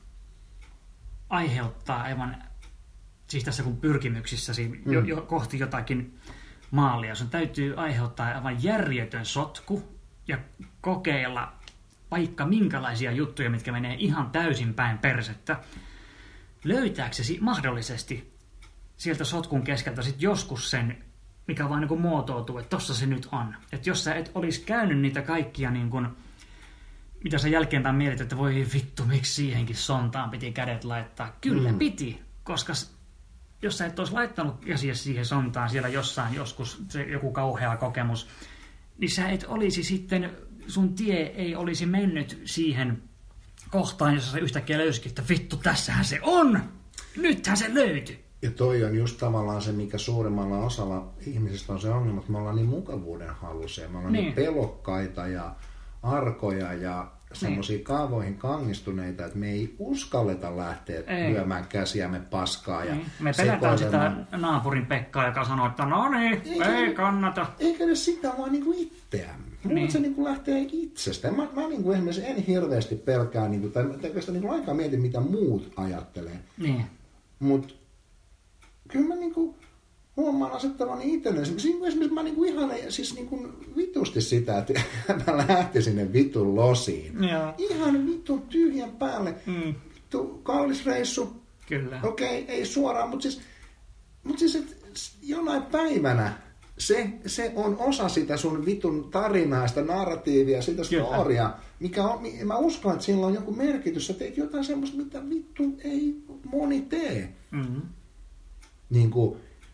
aiheuttaa aivan, siis tässä kun pyrkimyksissäsi kohti jotakin maalia, sun täytyy aiheuttaa aivan järjetön sotku ja kokeilla vaikka minkälaisia juttuja, mitkä menee ihan täysin päin persettä. Löytääksesi mahdollisesti sieltä sotkun keskeltä sit joskus sen, mikä vaan niin kuin muotoutuu, että tossa se nyt on. Että jos sä et olisi käynyt niitä kaikkia, niin kuin, mitä sä jälkeenpäin mietit, että voi vittu, miksi siihenkin sontaan piti kädet laittaa. Kyllä piti, koska jos sä et olisi laittanut käsiä siihen sontaan siellä jossain joskus, se joku kauhea kokemus, niin sä et olisi sitten, sun tie ei olisi mennyt siihen kohtaan, jossa sä yhtäkkiä löysikin, että vittu, tässähän se on! Nythän se löytyi! Ja toi on just tavallaan se, mikä suurimmalla osalla ihmisistä on se ongelma, että me ollaan niin mukavuuden halusia, me ollaan niin pelokkaita ja arkoja ja semmoisia kaavoihin kangistuneita, että me ei uskalleta lähteä lyömään käsiämme paskaa. Ja me pelätään sitä naapurin Pekkaa, joka sanoo, että no niin, ei kannata. Eikä edes sitä, vaan niinku itseämme. Mutta se niinku lähtee itsestä. Mä niinku esimerkiksi en hirveästi pelkää, niinku, tai niinku aikaa mietin, mitä muut ajattelee. Niin. Mutta kyllä mä niinku huomaan asettavani itselleni. Esimerkiksi mä niinku ihan siis niinku vitusti sitä, että mä lähtin sinne vitun losiin. Joo. Ihan vitun tyhjän päälle. Vittu kallis reissu. Kyllä. Okei, ei suoraan, mutta siis että jonain päivänä se on osa sitä sun vitun tarinaa, sitä narratiivia, sitä storia, mikä on, mä uskon, että sillä on joku merkitys. Sä teet jotain semmoista, mitä vittu ei moni tee. Niin kuin,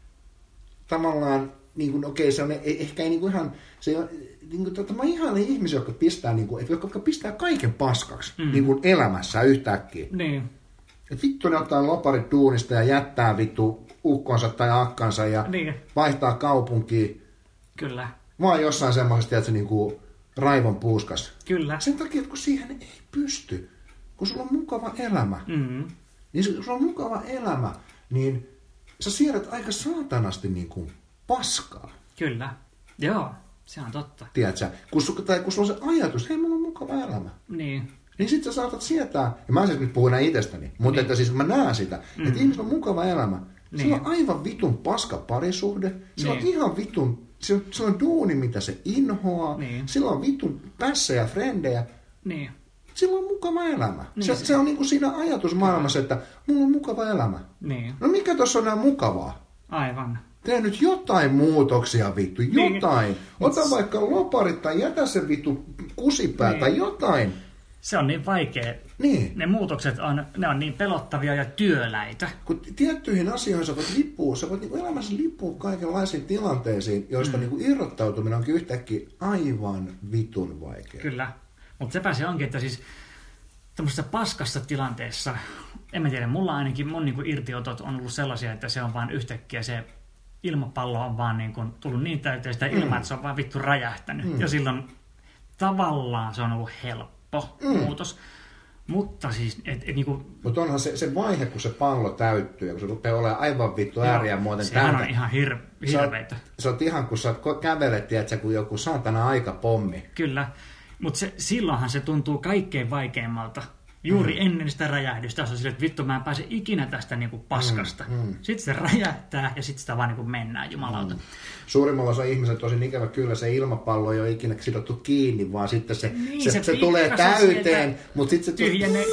tavallaan, niin kuin, okei, se on ehkä ei niin kuin ihan, se on, niin kuin, mä ihan ihmisiä, jotka pistää, niin kuin, jotka pistää kaiken paskaksi niin kuin elämässä yhtäkkiä. Niin. Et vittu ne ottaa loparit duunista ja jättää vittu ukkonsa tai akkansa ja vaihtaa kaupunkiin. Kyllä. Vaan jossain semmoisesta, että se niinku raivon puuskas. Kyllä. Sen takia, että kun siihen ei pysty, kun sulla on mukava elämä, niin sulla on mukava elämä, niin sä siirrät aika saatanasti niinku paskaa. Kyllä. Joo, se on totta. Tiedätkö? Kun sulla on se ajatus, hei, mulla on mukava elämä. Niin sit sä saatat sietää, ja mä siis nyt puhun näin itsestäni, mutta että siis mä näen sitä, että ihmisellä on mukava elämä. Sillä on aivan vitun paska parisuhde, sillä on ihan vitun, sillä on duuni, mitä se inhoaa, sillä on vitun pässejä ja frendejä. Sillä on mukava elämä. Se on niinku siinä ajatusmaailmassa, että mulla on mukava elämä. No mikä tossa on nää mukavaa? Aivan. Tee nyt jotain muutoksia vittu, jotain. Ota vaikka loparit tai jätä se vittu kusipää tai jotain. Se on niin vaikea. Ne muutokset on niin pelottavia ja työläitä. Kun tiettyihin asioihin sä voit niinku elämässä lippua kaikenlaisiin tilanteisiin, joista niinku irrottautuminen onkin yhtäkkiä aivan vitun vaikea. Kyllä. Mutta sepä se onkin, että siis tämmöisessä paskassa tilanteessa, en mä tiedä, mulla ainakin mun niinku irtiotot on ollut sellaisia, että se on vaan yhtäkkiä se ilmapallo on vaan niinku tullut niin täyteen sitä ilmaa, että se on vaan vittu räjähtänyt. Ja silloin tavallaan se on ollut helppo muutos. Mutta siis, niinku... Mutta onhan se vaihe, kun se pallo täyttyy ja kun se rupeaa olemaan aivan vittu ääriä muuten täytä. Sehän on ihan hirveitä. Se on ihan, kun sä kävelet, tiedätkö, kuin joku saatana aikapommi. Kyllä, mutta silloinhan se tuntuu kaikkein vaikeimmalta. Juuri ennen sitä räjähdystä, se on sille, että vittu, mä en pääse ikinä tästä niinku paskasta. Sitten se räjähtää ja sitten sitä vaan niinku mennään, jumalauta. Suurimmalla osa ihmiset tosi ikävä kyllä, se ilmapallo ei ole ikinä sidottu kiinni, vaan sitten se tulee täyteen, mutta sitten se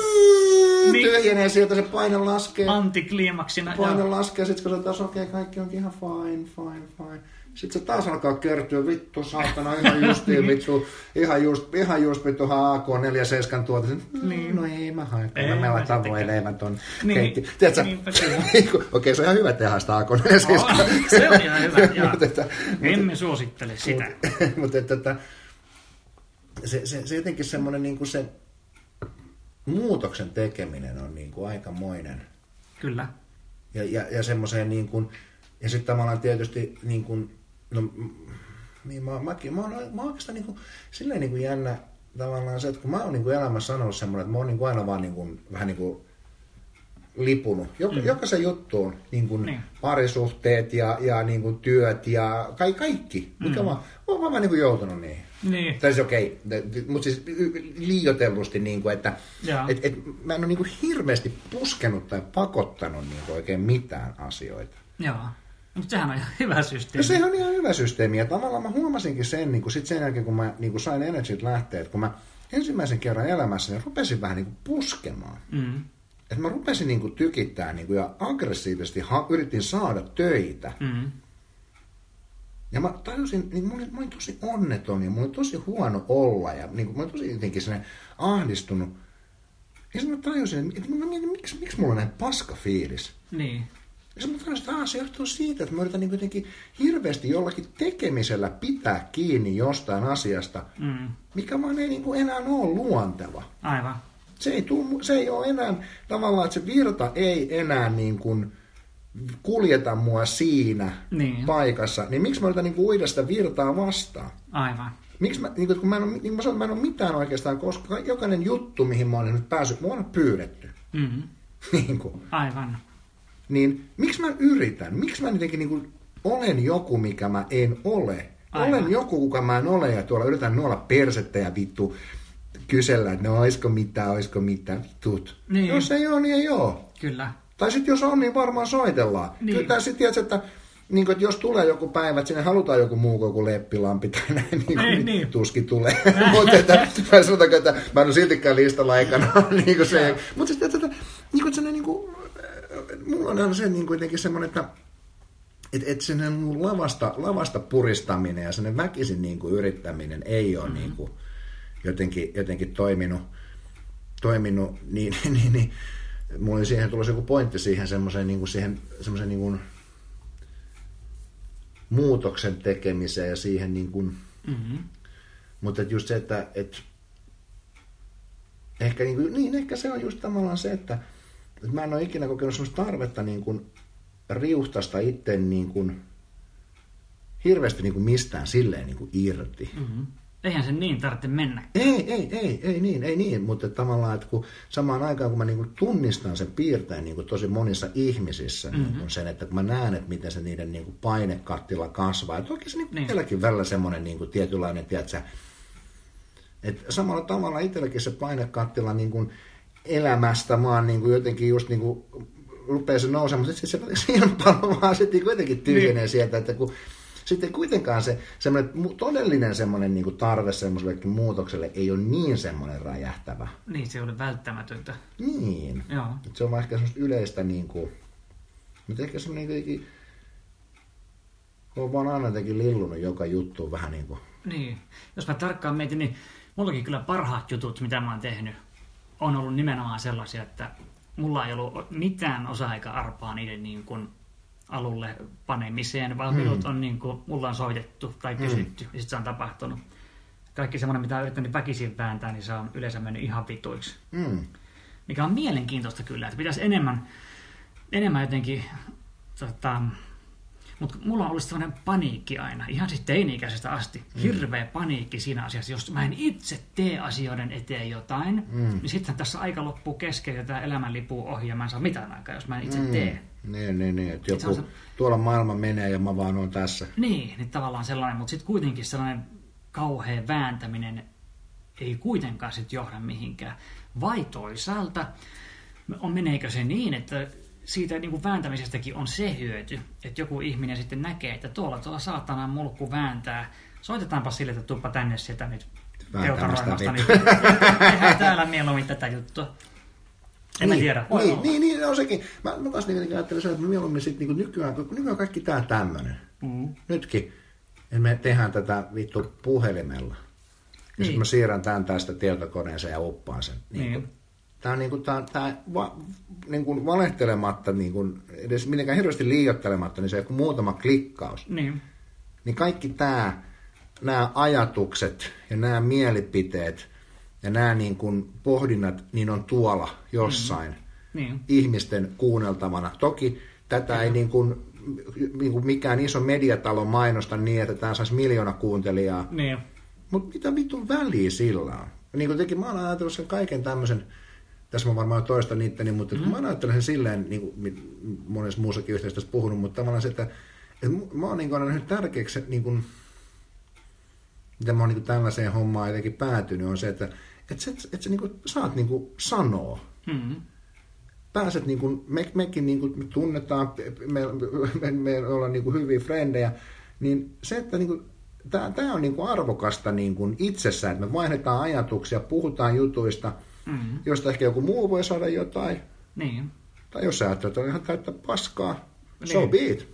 tyhjenee sieltä, se paine laskee. Antikliimaksina. Paine laskee, sitten kun se taas kaikki onkin ihan fine. Sitten se taas alkaa kertyä, vittu, saatana, ihan justiin, vittu, ihan just vittu AK-47 tuota. No ei, mä haen, mä laitan voileivän ton keitti. Tiedätkö? Okei, se on ihan hyvä tehdä sitä AK-47. Se on ihan hyvä, emme suosittele sitä. Mutta se jotenkin semmoinen niin kuin se muutoksen tekeminen on niin kuin aikamoinen. Kyllä. Ja semmoiseen niin kuin, ja sitten tavallaan tietysti niin kuin, no, niin mä oon oikeastaan niin kuin, silleen niin kuin jännä tavallaan se, että kun mä oon niin kuin elämässä sanonut semmoinen, että mä oon niin kuin aina vaan niin kuin, vähän niin kuin lipunut. Jokaisen juttuun, niin kuin parisuhteet ja niin kuin työt ja kaikki. Mikä mä oon vaan niin kuin joutunut niihin. Niin. Tai siis okei, mutta siis liioitellusti, niin kuin, että mä en ole niin kuin hirveästi puskenut tai pakottanut niin kuin oikein mitään asioita. Joo, mutta sehän on ihan hyvä systeemi. Ja se on ihan hyvä systeemi, ja tavallaan mä huomasinkin sen, niin kuin sit sen jälkeen, kun mä niin kuin sain Energyt lähteä, että kun mä ensimmäisen kerran elämässä niin rupesin vähän niin kuin puskemaan. Että mä rupesin niin kuin tykittämään niin kuin, ja aggressiivisesti yritin saada töitä. Ja mä tajusin, niin mä olin tosi onneton ja mulla oli tosi huono olla ja niin kuin, mä olin tosi jotenkin ahdistunut. Ja sitten mä tajusin, että mä mietin, miksi mulla on näin paska fiilis. Niin. Ja sitten mä tajusin, että se johtuu siitä, että mä yritän niin jotenkin hirveästi jollakin tekemisellä pitää kiinni jostain asiasta, mikä vaan ei niin kuin enää ole luonteva. Aivan. Se ei ole enää tavallaan, että se virta ei enää niin kuin kuljeta mua siinä paikassa, niin miksi mä yritän niin uida sitä virtaa vastaan? Aivan. Miksi mä, niin kun mä en ole mitään oikeastaan, koska jokainen juttu, mihin mä olen nyt päässyt, mä oon pyydetty. Mm-hmm. Niin kuin. Aivan. Niin miksi mä yritän? Miksi mä jotenkin niin kuin olen joku, mikä mä en ole? Aivan. Olen joku, kuka mä en ole, ja tuolla yritän nuolla persettä ja vittu kysellä, että no oisko mitään, vittut. Niin. Jos ei ole, niin ei ole. Kyllä. Tai sitten jos on, niin varmaan soitellaan. Niin. Kyllä sitten tiedät, että niin kuin, että jos tulee joku päivä, että sinne halutaan joku muu kuin Leppilampi tai näin, niin. Tuskin tulee. Mutta mä sanotaanko, että mä en ole siltikään listalla aikana. Niin se, mutta sitten, että niin kuin, mulla on aina se niin kuin jotenkin semmoinen, että sen lavasta puristaminen ja sen väkisin niin kuin yrittäminen ei ole niin kuin jotenkin toiminut niin mulla oli siihen tulossa joku pointti siihen semmoiseen niin kuin muutoksen tekemiseen ja siihen niin kuin, mutta just se, että ehkä niin kuin, ehkä se on just tavallaan se, että mä en ole ikinä kokenut semmoista tarvetta niin kuin riuhtasta itse niin kuin hirveästi niin kuin mistään silleen niin kuin irti. Mm-hmm. Eihän se niin tarvitse mennä. Ei niin, mutta tavallaan, että kun samaan aikaan, kun mä niin kuin tunnistan sen piirteen niin kuin tosi monissa ihmisissä, niin kuin sen, että kun mä näen, että miten se niiden niin kuin painekattila kasvaa, että oikein se niin itselläkin välillä semmoinen niin kuin tietynlainen, tiedätkö, että samalla tavalla itselläkin se painekattila niin kuin elämästä vaan niin kuin jotenkin just niin kuin rupeaa se nousemaan, mutta sitten se ilmapallo vaan sitten jotenkin tyhjenee sieltä, että kun sitten kuitenkaan se semmoinen todellinen semmoinen niin kuin tarve semmoiselle muutokselle ei ole niin semmoinen räjähtävä. Niin, se ei ole välttämätöntä. Niin. Joo. Se on vaan ehkä semmoista yleistä, niin kuin, mutta ehkä semmoinen jotenkin, on vaan aina jotenkin lillunut joka juttu vähän niin kuin. Niin. Jos mä tarkkaan mietin, niin mullakin kyllä parhaat jutut, mitä mä oon tehnyt, on ollut nimenomaan sellaisia, että mulla ei ollut mitään osa-aika-arpaa niiden niin kuin alulle panemiseen, vaan minut on niin kuin, mulla on soitettu tai kysytty, ja sitten se on tapahtunut. Kaikki semmoinen, mitä on yrittänyt väkisin vääntää, niin se on yleensä mennyt ihan vituiksi. Mikä on mielenkiintoista kyllä, että pitäisi enemmän jotenkin, mutta mulla on ollut sellainen paniikki aina, ihan siis teini-ikäisestä asti, hirveä paniikki siinä asiassa. Jos mä en itse tee asioiden eteen jotain, niin sitten tässä aika loppuu kesken ja tämä elämän lipuu ohi ja mä en saa mitään aikaa, jos mä en itse tee. Niin, että joku tuolla maailma menee ja mä vaan oon tässä. Niin tavallaan sellainen, mutta sitten kuitenkin sellainen kauhea vääntäminen ei kuitenkaan sitten johda mihinkään. Vai toisaalta, meneekö se niin, että siitä niin kuin vääntämisestäkin on se hyöty, että joku ihminen sitten näkee, että tuolla saatanan mulkku vääntää. Soitetaanpa sille, että tuppa tänne sieltä nyt teutaroimasta. Niin tehdään täällä mieluummin tätä juttua. En mä tiedä. Niin, on sekin. Mä taas niin ajattelin, että mieluummin sitten niin nykyään kaikki tää tämmönen. Nytkin. Me tehdään tätä vittu puhelimella. Ja sitten mä siirrän tämän tästä tietokoneeseen ja uppaan sen. Tämä on niin kuin valehtelematta, niin kuin, edes mitenkään hirveästi liioittelematta, niin se on muutama klikkaus. Niin kaikki nämä ajatukset ja nämä mielipiteet ja nämä niin kuin pohdinnat, niin on tuolla jossain ihmisten kuunneltavana. Toki tätä ei niin kuin mikään iso mediatalo mainosta niin, että tämä saisi 1 miljoona kuuntelijaa. Mutta mitä vitun väliä sillä on? Niin kuin tekin, mä oon ajatellut sen kaiken tämmöisen, tässä mä varmaan toistan itteni, mutta mä ajattelen sen silleen, niin kuin monessa muussakin yhteistyössä puhunut, mutta tavallaan se, että mä oon niin aina nyt tärkeäksi, niin kuin, mitä mä oon niin tällaiseen hommaan jotenkin päätynyt, on se, että sä niin kuin, saat niin kuin sanoa. Pääset, niin kuin, mekin niin kuin, me tunnetaan, me ollaan niin kuin hyviä frendejä, niin se, että niin kuin, tämä on niin kuin arvokasta niin kuin itsessään, että me vaihdetaan ajatuksia, puhutaan jutuista, josta ehkä joku muu voi saada jotain. Tai jos sä ajattelet, että on ihan täyttä paskaa, so be it.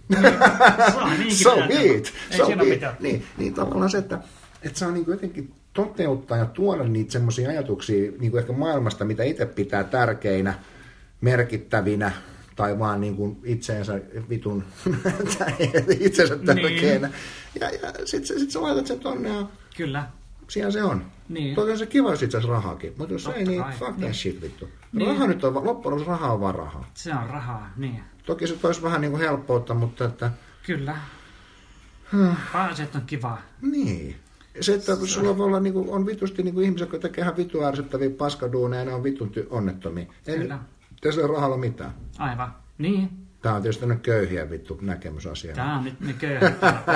So be it. Niin tavallaan se, että saa niin kuin jotenkin toteuttaa ja tuoda niitä semmoisia ajatuksia niin kuin ehkä maailmasta, mitä itse pitää tärkeinä, merkittävinä, tai vaan niin kuin itseensä vitun, itsensä tärkeänä. Ja sit sä laitat sen tonne ja kyllä. Siellä se on. Toki on se kiva, jos itse asiassa rahaakin. Mutta jos ei, niin fuck that shit, vittu. Raha nyt on, loppujen raha on vaan rahaa. Se on rahaa, niin. Toki se toisi vähän niin kuin helppoutta, mutta että... Kyllä. Pääset on kiva. Niin. Se, että sulla voi olla, niin kuin, on vitusti niin kuin ihmisiä, jotka tekee ihan vitu ärsyttäviä paskaduuneja, ja ne on vitun onnettomia. Kyllä. Ei sillä rahalla mitään. Aivan. Niin. Tämä on tietysti köyhiä vittu näkemysasia. Tämä on nyt ne köyhät.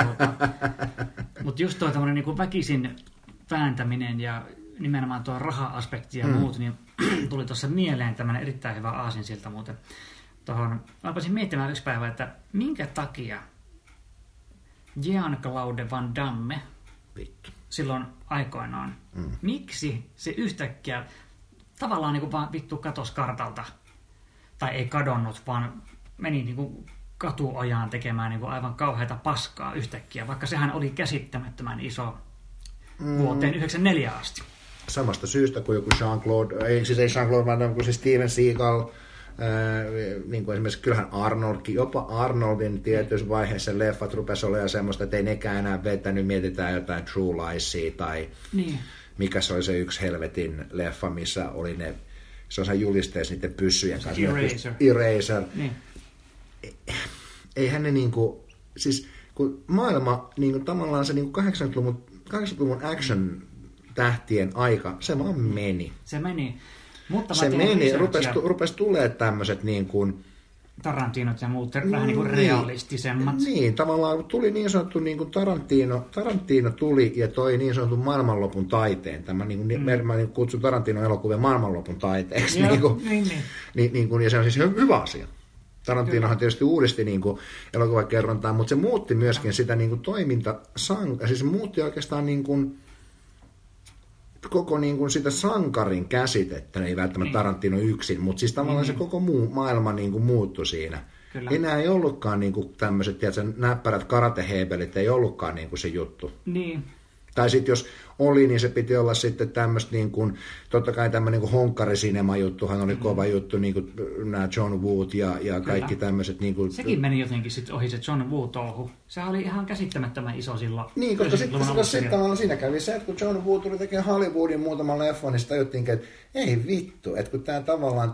Mutta just tuo tämmöinen niin väkisin vääntäminen ja nimenomaan tuo raha-aspekti ja muut, niin tuli tuossa mieleen tämmöinen erittäin hyvä aasinsilta muuten. Mä rupesin miettimään yksi päivä, että minkä takia Jean-Claude Van Damme silloin aikoinaan, miksi se yhtäkkiä tavallaan niin kuin vaan vittu katosi kartalta, tai ei kadonnut, vaan meni niin kuin katuojaan tekemään niin kuin aivan kauheata paskaa yhtäkkiä, vaikka sehän oli käsittämättömän iso vuoteen 1994 asti. Samasta syystä kuin joku Jean-Claude, ei Jean-Claude Van Damme, kuin siis Steven Seagal, niin kuin esimerkiksi kyllähän Arnoldkin, jopa Arnoldin tietyissä vaiheissa leffat rupesi olemaan semmoista, että ei nekään enää vetänyt, mietitään jotain True Liesia tai mikä se oli se yksi helvetin leffa, missä oli ne, se on se julisteessa niiden pyssyjen kanssa. Eraser. Niin. Eihän ne niinku, siis kun maailma, niinku tavallaan se niinku 80-luvun action-tähtien aika, se vaan meni. Se meni. Mutta se meni, rupesi tulee tämmöiset niin kuin Tarantinot ja muut vähän niin kuin realistisemmat. Niin, tavallaan tuli niin sanottu niin kuin Tarantino tuli ja toi niin sanottu maailmanlopun taiteen. Tämä niin kuin, mä kutsun Tarantinon elokuvia maailmanlopun taiteeksi. Joo, niin kuin, ja se on siis hyvä asia. Tarantinohan tietysti uudisti niin kuin elokuvakerrontaa, mutta se muutti myöskin sitä niin kuin siis se muutti oikeastaan niin kuin koko niin kuin sitä sankarin käsitettä, ei välttämättä Tarantino yksin, mutta siis tavallaan se koko muu maailma niin kuin muuttui siinä. Kyllä. Enää ei ollutkaan niin kuin tämmöiset, tiedätkö, näppärät karatehebelit, ei ollutkaan niin kuin se juttu. Niin. Tai sitten jos oli, niin se piti olla sitten tämmöistä niin kuin, totta kai tämmöinen niin honkarisinema-juttuhan oli kova juttu, niin kuin nämä John Wood ja kaikki tämmöiset. Niin kuin sekin meni jotenkin sitten ohi se John Wood-touhu. Sehän oli ihan käsittämättömän iso silloin. Niin, koska sitten tavallaan siinä kävi se, että kun John Wood tuli tekemään Hollywoodin muutaman leffon, niin sitten tajuttiinkin, että ei vittu, että kun tämä tavallaan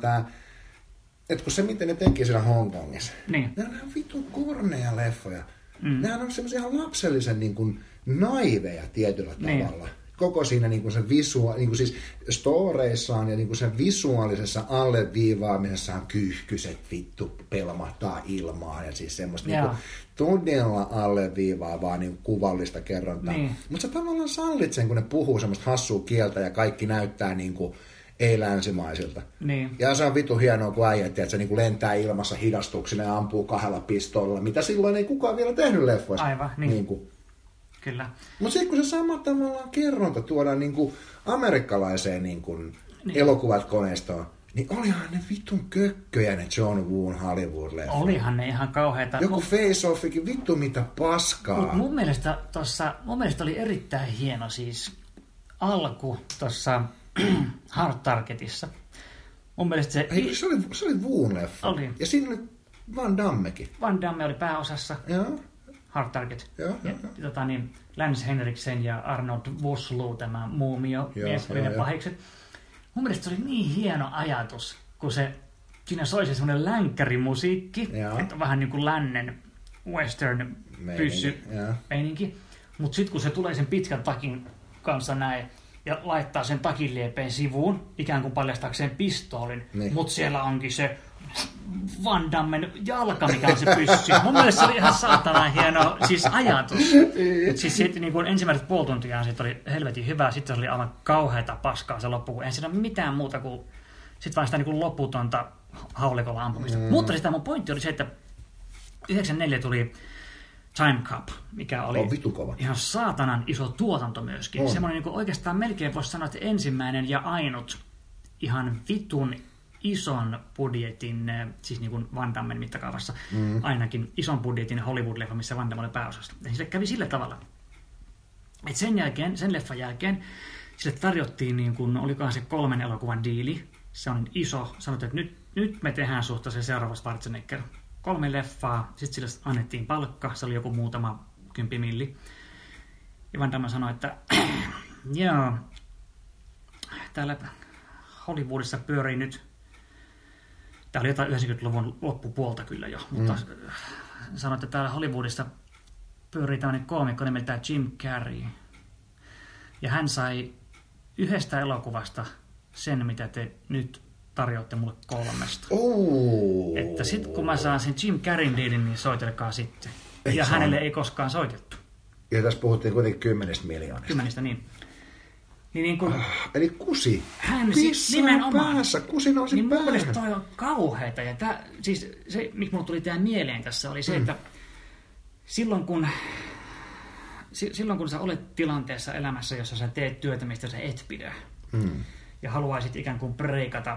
että kun se miten ne teki siellä Hongkongissa, niin. Nämä on vitun korneja leffoja. Nämä on semmoisia ihan lapsellisen niin kuin naiveja tietyllä tavalla. Koko siinä niin kuin sen niin kuin siis storeissaan ja niin kuin sen visuaalisessa alleviivaamisessaan kyyhkyset vittu pelmahtaa ilmaan ja siis semmoista niin kuin todella alleviivaavaa niin kuin kuvallista kerrontaa. Niin. Mutta sä tavallaan sallit sen, kun ne puhuu semmoista hassua kieltä ja kaikki näyttää niin kuin ei-länsimaisilta. Niin. Ja se on vitu hienoa, kun äijät, että se niin kuin lentää ilmassa hidastuksina ja ampuu 2 pistoolla, mitä silloin ei kukaan vielä tehnyt leffoissa. Aivan, niin. Niin kuin. Kyllä. Mutta sitten kun se sama tavallaan kerronta tuodaan niin kuin amerikkalaiseen niin kuin elokuvat-koneistoon, niin olihan ne vitun kökköjä ne John Woon Hollywood-leffat. Olihan ne ihan kauheita. Joku Face-Offikin, vittu mitä paskaa. Mut mun mielestä oli erittäin hieno siis alku tuossa Hard Targetissa. Mun mielestä se oli Woon-leffa. Oli. Ja siinä oli Van Dammekin. Van Damme oli pääosassa. Joo. Hard Target. Lance Henriksen ja Arnold Vosloo, tämä muumio-mies, oli ne pahikset. Mun mielestä se oli niin hieno ajatus, kun siinä soi se semmoinen länkkärimusiikki, että on vähän niin kuin lännen western pyssy-meininki. Mutta sitten kun se tulee sen pitkän takin kanssa näin, ja laittaa sen takinliepeen sivuun, ikään kuin paljastaakseen pistoolin, mutta siellä onkin se Van Dammen jalka, mikä on se pyssy. Mun mielestä se oli ihan saatana hieno siis ajatus. Siis niin kuin ensimmäiset puoli tuntia siitä oli helvetin hyvää, sitten se oli aivan kauheata paskaa se loppu, kun en siinä mitään muuta kuin sitten vaan sitä niin kuin loputonta haulikolla ampumista. Mutta sitä mun pointti oli se, että 94 tuli Time Cop, mikä oli ihan saatanan iso tuotanto myöskin. Semmoinen niin kuin oikeastaan melkein voisi sanoa, että ensimmäinen ja ainut ihan vitun ison budjetin, siis niin kuin Van Dammen mittakaavassa, ainakin ison budjetin Hollywood-leffa, missä Van Damme oli pääosasta. Ja sille kävi sillä tavalla, että sen leffan jälkeen sille tarjottiin, niin kuin, olikohan se 3 elokuvan diili. Se on iso. Sanottiin, että nyt me tehdään suhta se seuraava Schwarzenegger. 3 leffaa, sitten sille annettiin palkka, se oli joku muutama 10 milli. Ja Van Damme sanoi, että joo, täällä Hollywoodissa pyörii nyt, tää oli jotain 90-luvun loppupuolta kyllä jo, mutta sanoi, että täällä Hollywoodissa pyörii tämmöinen koomikko nimeltään Jim Carrey. Ja hän sai yhdestä elokuvasta sen, mitä te nyt tarjoatte mulle 3. Että sitten kun mä saan sen Jim Carreyn dealin, niin soitelkaa sitten. Ja hänelle ei koskaan soitettu. Ja tässä puhuttiin kuitenkin 10 miljoonasta. 10, niin. Niin kun, eli kusi. Hän nimenomaan. Päässä. Kusi nousi niin päähän. Mun mielestä toi on kauheeta. Ja siis se, miksi mulle tuli tämä mieleen tässä, oli se, että silloin kun sä olet tilanteessa elämässä, jossa sä teet työtä, mistä sä et pidä, ja haluaisit ikään kuin breikata,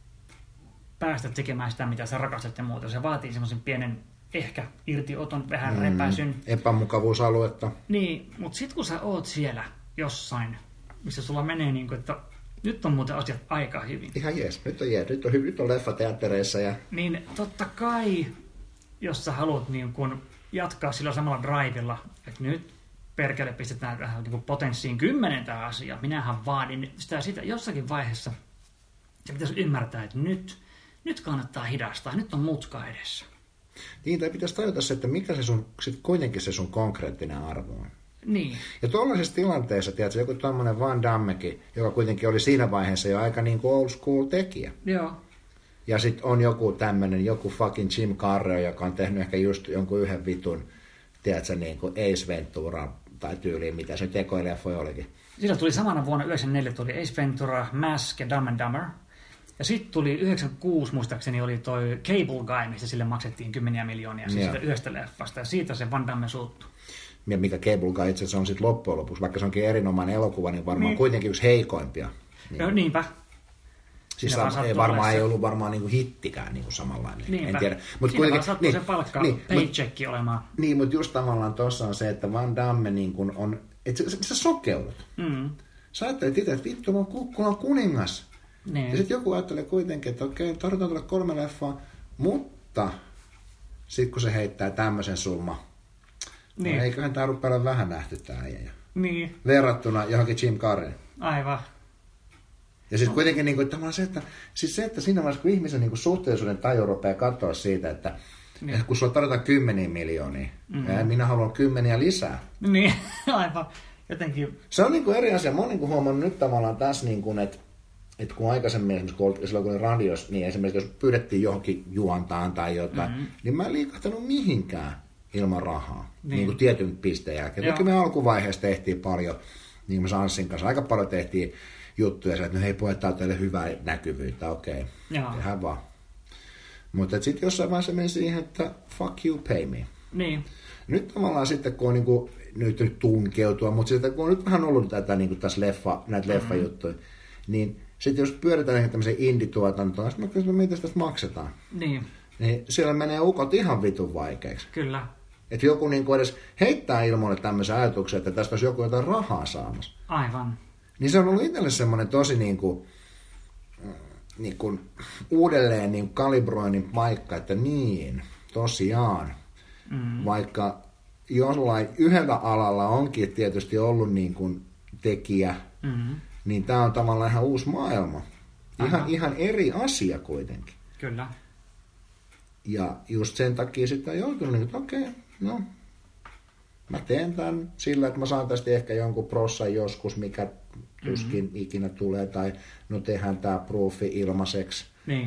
päästä tekemään sitä, mitä sä rakastat ja muuta, se vaatii semmoisen pienen ehkä irtioton, vähän repäsyn. Epämukavuusaluetta. Niin, mutta sitten kun sä oot siellä jossain, missä sulla menee niin kuin, että nyt on muuten asiat aika hyvin. Ihan jees, nyt on leffa teattereissa. Ja... Niin totta kai, jos sä haluat niin kun jatkaa sillä samalla drivella, että nyt perkele pistetään vähän niin potenssiin 10 tämä asia. Minähän vaadin sitä jossakin vaiheessa. Se pitäisi ymmärtää, että nyt kannattaa hidastaa, nyt on mutka edessä. Niin, tai pitäisi tajuta se, että mikä se sun, sit kuitenkin se sun konkreettinen arvo on. Niin. Ja tuollaisessa tilanteessa, tiedätkö, joku tommonen Van Dammekin, joka kuitenkin oli siinä vaiheessa jo aika niin kuin old school tekijä. Joo. Ja sitten on joku fucking Jim Carrey, joka on tehnyt ehkä just jonkun yhden vitun, tiedätkö, niin kuin Ace Ventura tai tyyliin, mitä se tekoileffoja olikin. Sillä tuli samana vuonna 1994 tuli Ace Ventura, Mask ja Dumb and Dumber. Ja sitten tuli 1996 muistaakseni oli toi Cable Guy, missä sille maksettiin 10 miljoonia siis sitä yhdestä leffasta. Ja siitä se Van Damme suuttui. Ja mikä Cable Guy itse asiassa on sitten loppujen lopuksi, vaikka se onkin erinomainen elokuva, niin varmaan kuitenkin yksi heikoimpia. Niin. No niinpä. Siis ei ollut varmaan niinku hittikään niinku samanlainen. Niinpä. En tiedä. Mut siinä sattuu se palkka, paychecki olemaan. Niin, mutta just tavallaan tuossa on se, että Van Damme niinku on, että sä sokeudut. Sä ajattelet itse, että vittu, mä oon Kukkulan kuningas. Niin. Ja sitten joku ajattelee kuitenkin, että okei, tarvitaan tulla 3 leffaa, mutta sitten kun se heittää tämmöisen summan, niin. No eiköhän tää rupea olla vähän nähty tää äijä. Niin. Verrattuna johonkin Jim Carrey. Aivan. Ja siis kuitenkin niin kuin, se, että siinä vaiheessa, kun ihmisen niin kuin suhteellisuuden taju rupeaa katsoa siitä, että kun sulla tarvitaan 10 miljoonia, minä haluan 10 lisää. Niin, aivan. Jotenkin. Se on niin kuin eri asia. Mä oon niin kuin huomannut nyt tavallaan tässä, niin kuin, että kun aikaisemmin esimerkiksi silloin kun oli radios, niin esimerkiksi jos pyydettiin johonkin juontaan tai jotain, niin mä en liikahtanut mihinkään ilman rahaa. Niin kuin tietyn pisteen jälkeen. Toki me alkuvaiheessa tehtiin paljon, niin kuin Anssin kanssa, aika paljon tehtiin juttuja, että no hei pojat, tää on teille hyvää näkyvyyttä, okei, tehdään vaan. Mutta sitten jossain vaiheessa meni siihen, että fuck you, pay me. Niin. Nyt tavallaan sitten, kun on niinku, nyt tunkeutua, mutta sitten kun on nyt vähän ollut tätä niinku tässä näitä leffajuttuja, niin sitten jos pyöritään tämmöisen indie-tuotantoon, sitten mä kysyn, miten tästä maksetaan. Niin siellä menee ukot ihan vitun vaikeaksi. Kyllä. Että joku niinku edes heittää ilmoille tämmöisen ajatuksen, että tästä olisi joku jotain rahaa saamassa. Aivan. Niin se on ollut itselle semmoinen tosi niin kuin uudelleen niin kalibroinnin paikka, että niin, tosiaan. Vaikka jollain yhdellä alalla onkin tietysti ollut niin kuin tekijä, niin tämä on tavallaan ihan uusi maailma. Ihan eri asia kuitenkin. Kyllä. Ja just sen takia sitten on joutunut, niin, että okei, no, mä teen tämän sillä, että mä saan tästä ehkä jonkun prossan joskus, mikä tuskin ikinä tulee, tai no tehdään tää proofi ilmaiseksi.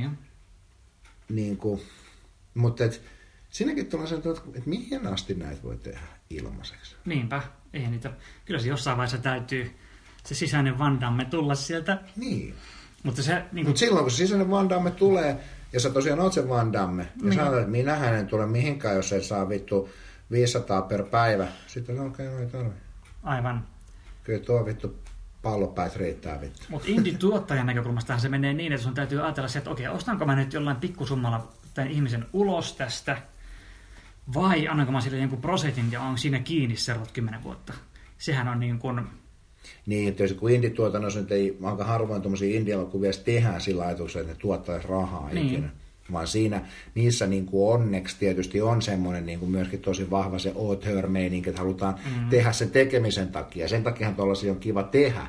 Niin kuin, mutta siinäkin tulee se, että mihin asti näitä voi tehdä ilmaiseksi. Niinpä, ei niitä. Kyllä se jossain vaiheessa täytyy se sisäinen Van Damme tulla sieltä. Niin. Mutta silloin kun se sisäinen Van Damme tulee, ja sä tosiaan oot se Van Damme, ja sä että minähän en tule mihinkään, jos ei saa vittu 500 per päivä. Sitten okei, no ei tarvi. Aivan. Kyllä tuo vittu pallopäät riittää vittu. Mutta indie-tuottajan näkökulmastahan se menee niin, että sun täytyy ajatella se, että okei, ostanko mä nyt jollain pikkusummalla tämän ihmisen ulos tästä, vai annanko mä sille jonkun prosentin ja on siinä kiinni seuraavat 10 vuotta. Sehän on niin kuin... Niin, että jos kun indie-tuotannossa nyt ei aika harvoin tuommoisia indie-elokuvia tehdään sillä ajatuksella, että ne tuottaisi rahaa ikinä. Vaan niissä niin kuin onneksi tietysti on semmoinen niin kuin myöskin tosi vahva se auteur-meininki, että halutaan tehdä sen tekemisen takia. Sen takiahan tuollaisia on kiva tehdä.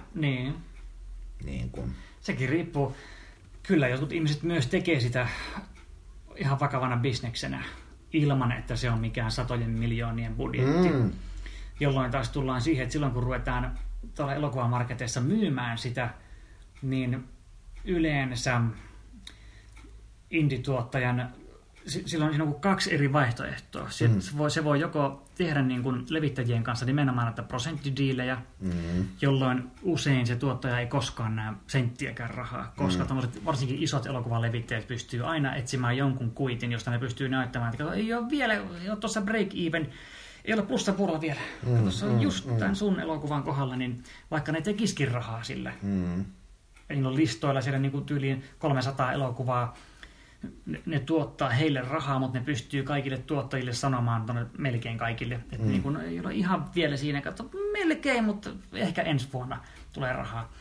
Niin kuin. Sekin riippuu. Kyllä, jotkut ihmiset myös tekee sitä ihan vakavana bisneksenä ilman, että se on mikään satojen miljoonien budjetti. Jolloin taas tullaan siihen, että silloin kun ruvetaan tuolla elokuvamarketeissa myymään sitä, niin yleensä indie-tuottajan, silloin on 2 eri vaihtoehtoa. Se voi joko tehdä niin kuin levittäjien kanssa nimenomaan näitä prosenttidiilejä, jolloin usein se tuottaja ei koskaan näe senttiäkään rahaa, koska varsinkin isot elokuvalevittäjät pystyy aina etsimään jonkun kuitin, josta ne pystyy näyttämään, että ei ole vielä, ei ole tuossa break-even, ei ole plussa vielä. Tuossa on just tämän sun elokuvan kohdalla, niin vaikka ne tekisikin rahaa sille. Niillä on listoilla siellä niin kuin tyyliin 300 elokuvaa, ne tuottaa heille rahaa, mutta ne pystyy kaikille tuottajille sanomaan melkein kaikille. Että niin kun ei ole ihan vielä siinä, että melkein, mutta ehkä ensi vuonna tulee rahaa.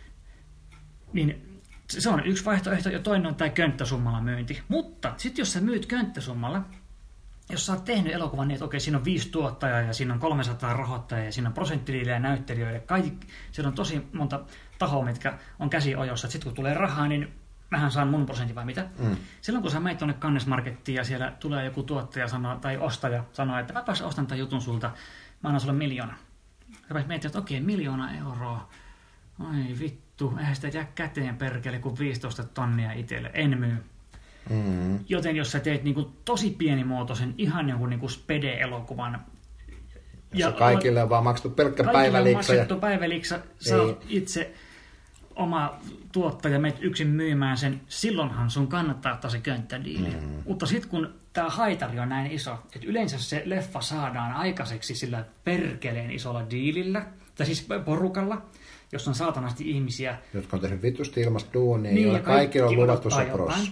Niin se on yksi vaihtoehto, ja toinen on tämä könttäsummalla myynti. Mutta sitten jos sä myyt könttäsummalla, jos sä oot tehnyt elokuvan niin, että okei, siinä on 5 tuottajaa ja siinä on 300 rahoittajaa ja siinä on prosenttidiilejä ja näyttelijöille, siellä on tosi monta tahoa, mitkä on käsiojossa. Sitten kun tulee rahaa, niin mähän saan mun prosentin vai mitä. Silloin kun sä menet tuonne kannesmarkettiin ja siellä tulee joku tuottaja tai ostaja sanoo, että mäpäs ostan tämän jutun sulta, mä annan sulle 1 000 000. Sä pääsit miettimään, että okei, 1 000 000 euroa. Ai vittu, eihän sitä jää käteen perkele kuin 15 tonnia itselle. En myy. Joten jos sä teet niinku tosi pienimuotoisen, ihan jonkun niinku spede-elokuvan. Ja kaikille on vaan maksettu pelkkä päiväliksa. Kaikille on maksettu päiväliksa. Sä oot itse oma tuottaja, menet yksin myymään sen, silloinhan sun kannattaa ottaa se könttädiili. Mutta sitten kun tämä haitari on näin iso, että yleensä se leffa saadaan aikaiseksi sillä perkeleen isolla diilillä, tai siis porukalla, jos on saatanasti ihmisiä, jotka on tehnyt vitusti ilmasta duunia, niin, joilla kaikilla on luvattu se prosessi.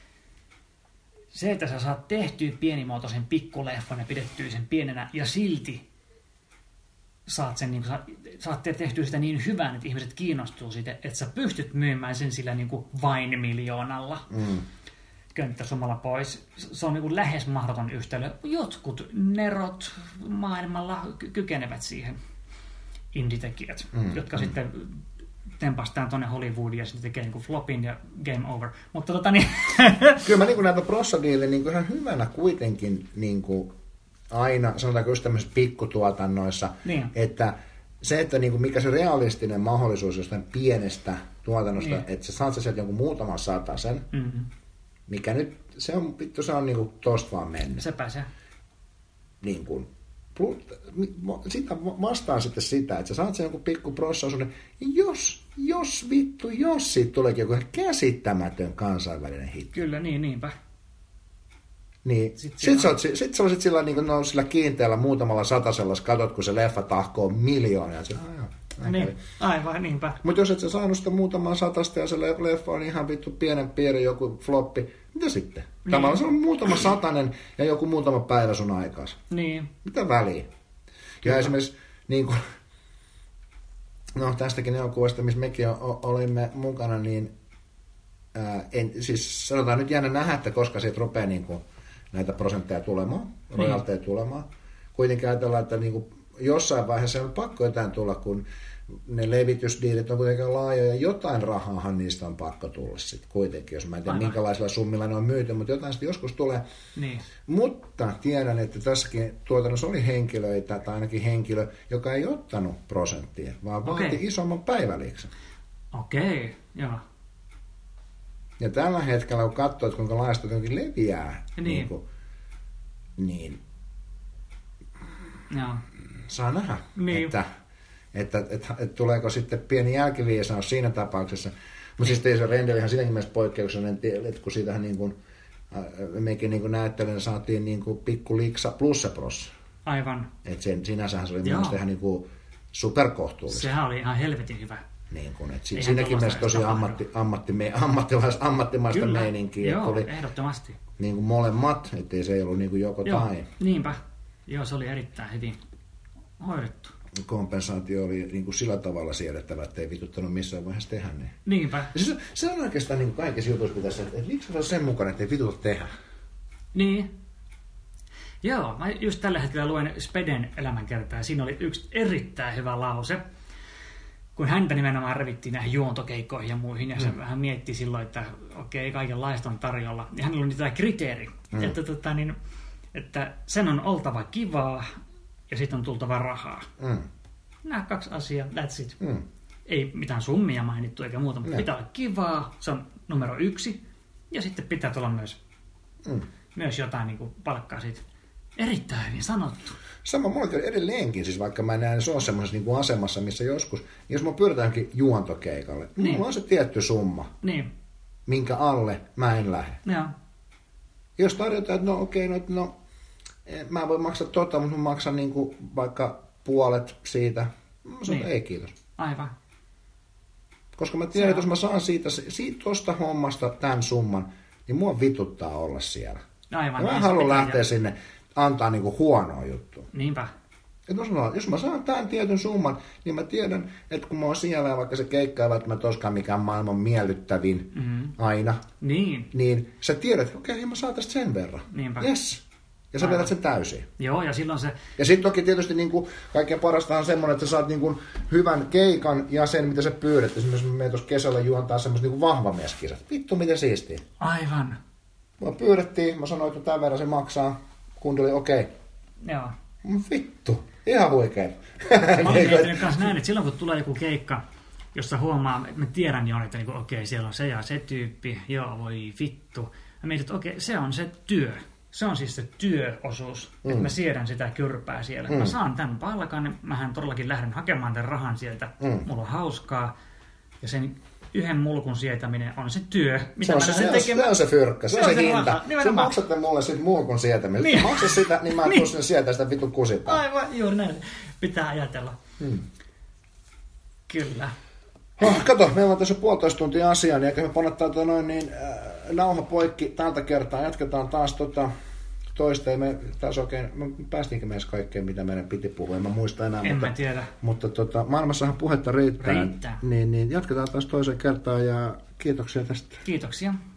Se, että sä saat tehtyä pienimuotoisen pikkuleffan ja pidettyä sen pienenä, ja silti saat tehtyä sitä niin hyvän, että ihmiset kiinnostuu siitä, että sä pystyt myymään sen sillä niin kuin vain 1 miljoonalla könttäsummalla pois. Se on niin kuin lähes mahdoton yhtälö. Jotkut nerot maailmalla kykenevät siihen, indie-tekijät, jotka sitten tempastaan tuonne Hollywoodiin ja sitten tekee niin kuin flopin ja game over. Mutta Kyllä mä niin näitä prossadiille niin ihan hyvänä kuitenkin niin kuin aina, sanotaanko just tämmöisissä pikkutuotannoissa, niin. Että se, että niin kuin mikä se realistinen mahdollisuus jostain pienestä tuotannosta, niin. Että sä saat sieltä jonkun muutaman satasen, mikä nyt, se on niin kuin tosta vaan mennyt. Sepä se. Niin kuin, sitä vastaan sitten sitä, että sä saat sen jonkun pikku prossaosuuden, jos siitä tuleekin joku käsittämätön kansainvälinen hitti. Kyllä, niinpä. Niin. Sitten sä olisit sillä, niin kuin, sillä kiinteällä muutamalla satasella, katot, kun se leffa tahkoo miljoonia. Niin, aivan niinpä. Mutta jos et sä saanut sitä muutamaa satasta ja se leffa on ihan vittu pieni joku floppi, mitä sitten? Niin. Tämä on muutama satanen ja joku muutama päivä sun aikaas. Niin. Mitä väliä? Ja esimerkiksi, niin kuin, tästäkin elokuvasta, missä mekin olimme mukana, niin siis sanotaan nyt jännä nähdä, että koska siitä rupeaa niin kuin, näitä prosentteja tulemaan, rojalteja tulemaan. Kuitenkin ajatellaan, että niin kuin, jossain vaiheessa on pakko jotain tulla, kun ne levitysdiilit on kuitenkin laajoja, ja jotain rahaahan niistä on pakko tulla sitten kuitenkin, jos mä en tiedä minkälaisilla summilla ne on myyty, mutta jotain sitten joskus tulee. Niin. Mutta tiedän, että tässäkin tuotannossa oli henkilöitä, tai ainakin henkilö, joka ei ottanut prosenttia, vaan vaati isomman päiväliiksen. Okei, joo. Ja tällä hetkellä, kun katsoo, että kuinka laajasti jotenkin leviää, niin saa nähdä, että tuleeko sitten pieni jälkiviisaus siinä tapauksessa. Mutta siis se renderihan siinäkin mielessä poikkeuksellinen, että kun siitähän niin kuin, mekin niin näyttelijänä saatiin niin kuin pikku liksa plus se prossa. Aivan. Että sinänsähän se oli mielestäni ihan niin kuin superkohtuullista. Sehän oli ihan helvetin hyvä. Niin kuin, että siinäkin mielessä tosi ammattimaista meininkiä. Joo, oli, ehdottomasti. Niin kuin molemmat, ettei se ei ollut niin kuin joko tai. Niinpä. Joo, se oli erittäin hyvin hoidettu. Kompensaatio oli niin kuin sillä tavalla siedettävä, että ei vituttanut missään vaiheessa tehdä niin. Niinpä. Se on oikeastaan niin kuin kaikessa jutussa pitäisi, että miksi se on sen mukaan, että ei vituta tehdä. Niin. Joo, mä just tällä hetkellä luen Speden elämänkertaa ja siinä oli yksi erittäin hyvä lause, kun häntä nimenomaan revittiin näihin juontokeikkoihin ja muihin, ja se vähän mietti silloin, että okei, kaikenlaista on tarjolla. Ja hänellä oli tämä kriteeri, että sen on oltava kivaa, ja sitten on tultava rahaa. nämä 2 asiaa, that's it. Ei mitään summia mainittu eikä muuta, mutta pitää olla kivaa, se on numero 1. Ja sitten pitää tulla myös jotain niin kuin palkkaa siitä. Erittäin hyvin sanottu. Sama mulla edelleenkin, siis vaikka mä en näe se ole semmoisessa niin kuin asemassa, missä joskus, jos mä pyritäänkin juontokeikalle, niin mulla on se tietty summa, minkä alle mä en lähde. Joo. Jos tarjotaan, että no okei, mä en voi maksaa mutta mä maksan niin kuin vaikka puolet siitä. Mä sanon, ei kiitos. Aivan. Koska mä tiedän, että jos mä saan tosta hommasta tämän summan, niin mua vituttaa olla siellä. Aivan. Mä en halua lähteä sinne antaa niinku huonoa juttua. Niinpä. Jos mä saan tämän tietyn summan, niin mä tiedän, että kun mä oon siellä ja vaikka se keikka ei välttämättä olisikaan mikään maailman miellyttävin aina, niin sä tiedät, että okei, mä saan tästä sen verran. Niinpä. Yes. Ja sä vedät sen täysin. Joo, ja silloin se... Ja sitten toki tietysti niinku, kaikkein parasta on semmoinen, että sä saat niinku hyvän keikan ja sen, mitä sä pyydät. Esimerkiksi me tuossa kesällä juontaa semmoista niinku vahvamieskisat. Vittu, miten siistiä. Aivan. Me pyydettiin, mä sanoin, että tämän verran se maksaa. Kundi oli okei. Joo. Vittu, ihan huikea. Mä olin miettinyt kanssa näin, että silloin kun tulee joku keikka, jossa huomaa, että mä tiedän jo, että okei, siellä on se ja se tyyppi, joo, voi vittu. Mä mietin, että okei, se on se työ. Se on siis se työosuus, että mä siedän sitä kyrpää siellä. Mä saan tämän palkan, niin mähän todellakin lähden hakemaan tämän rahan sieltä. Mulla on hauskaa. Ja sen yhden mulkun sietäminen on se työ, mitä mä sen tekemään. Se on se fyrkkä, se on se hinta. Se maksatte mulle sit mulkun sietämistä. Niin. Maksa sitä, niin mä tuun sinne sieltä sitä vitun kusipaa. Aivan, juuri näin. Pitää ajatella. Kyllä. Kato, meillä on tässä 1,5 tuntia asiaa, niin eikä me pannattaa nauha poikki tältä kertaa. Jatketaan taas toista. Ei me taas oikein, päästiinkö me edes kaikkeen, mitä meidän piti puhua, en mä muista enää. En tiedä. Mutta maailmassahan puhetta riittää. Niin jatketaan taas toiseen kertaan ja kiitoksia tästä. Kiitoksia.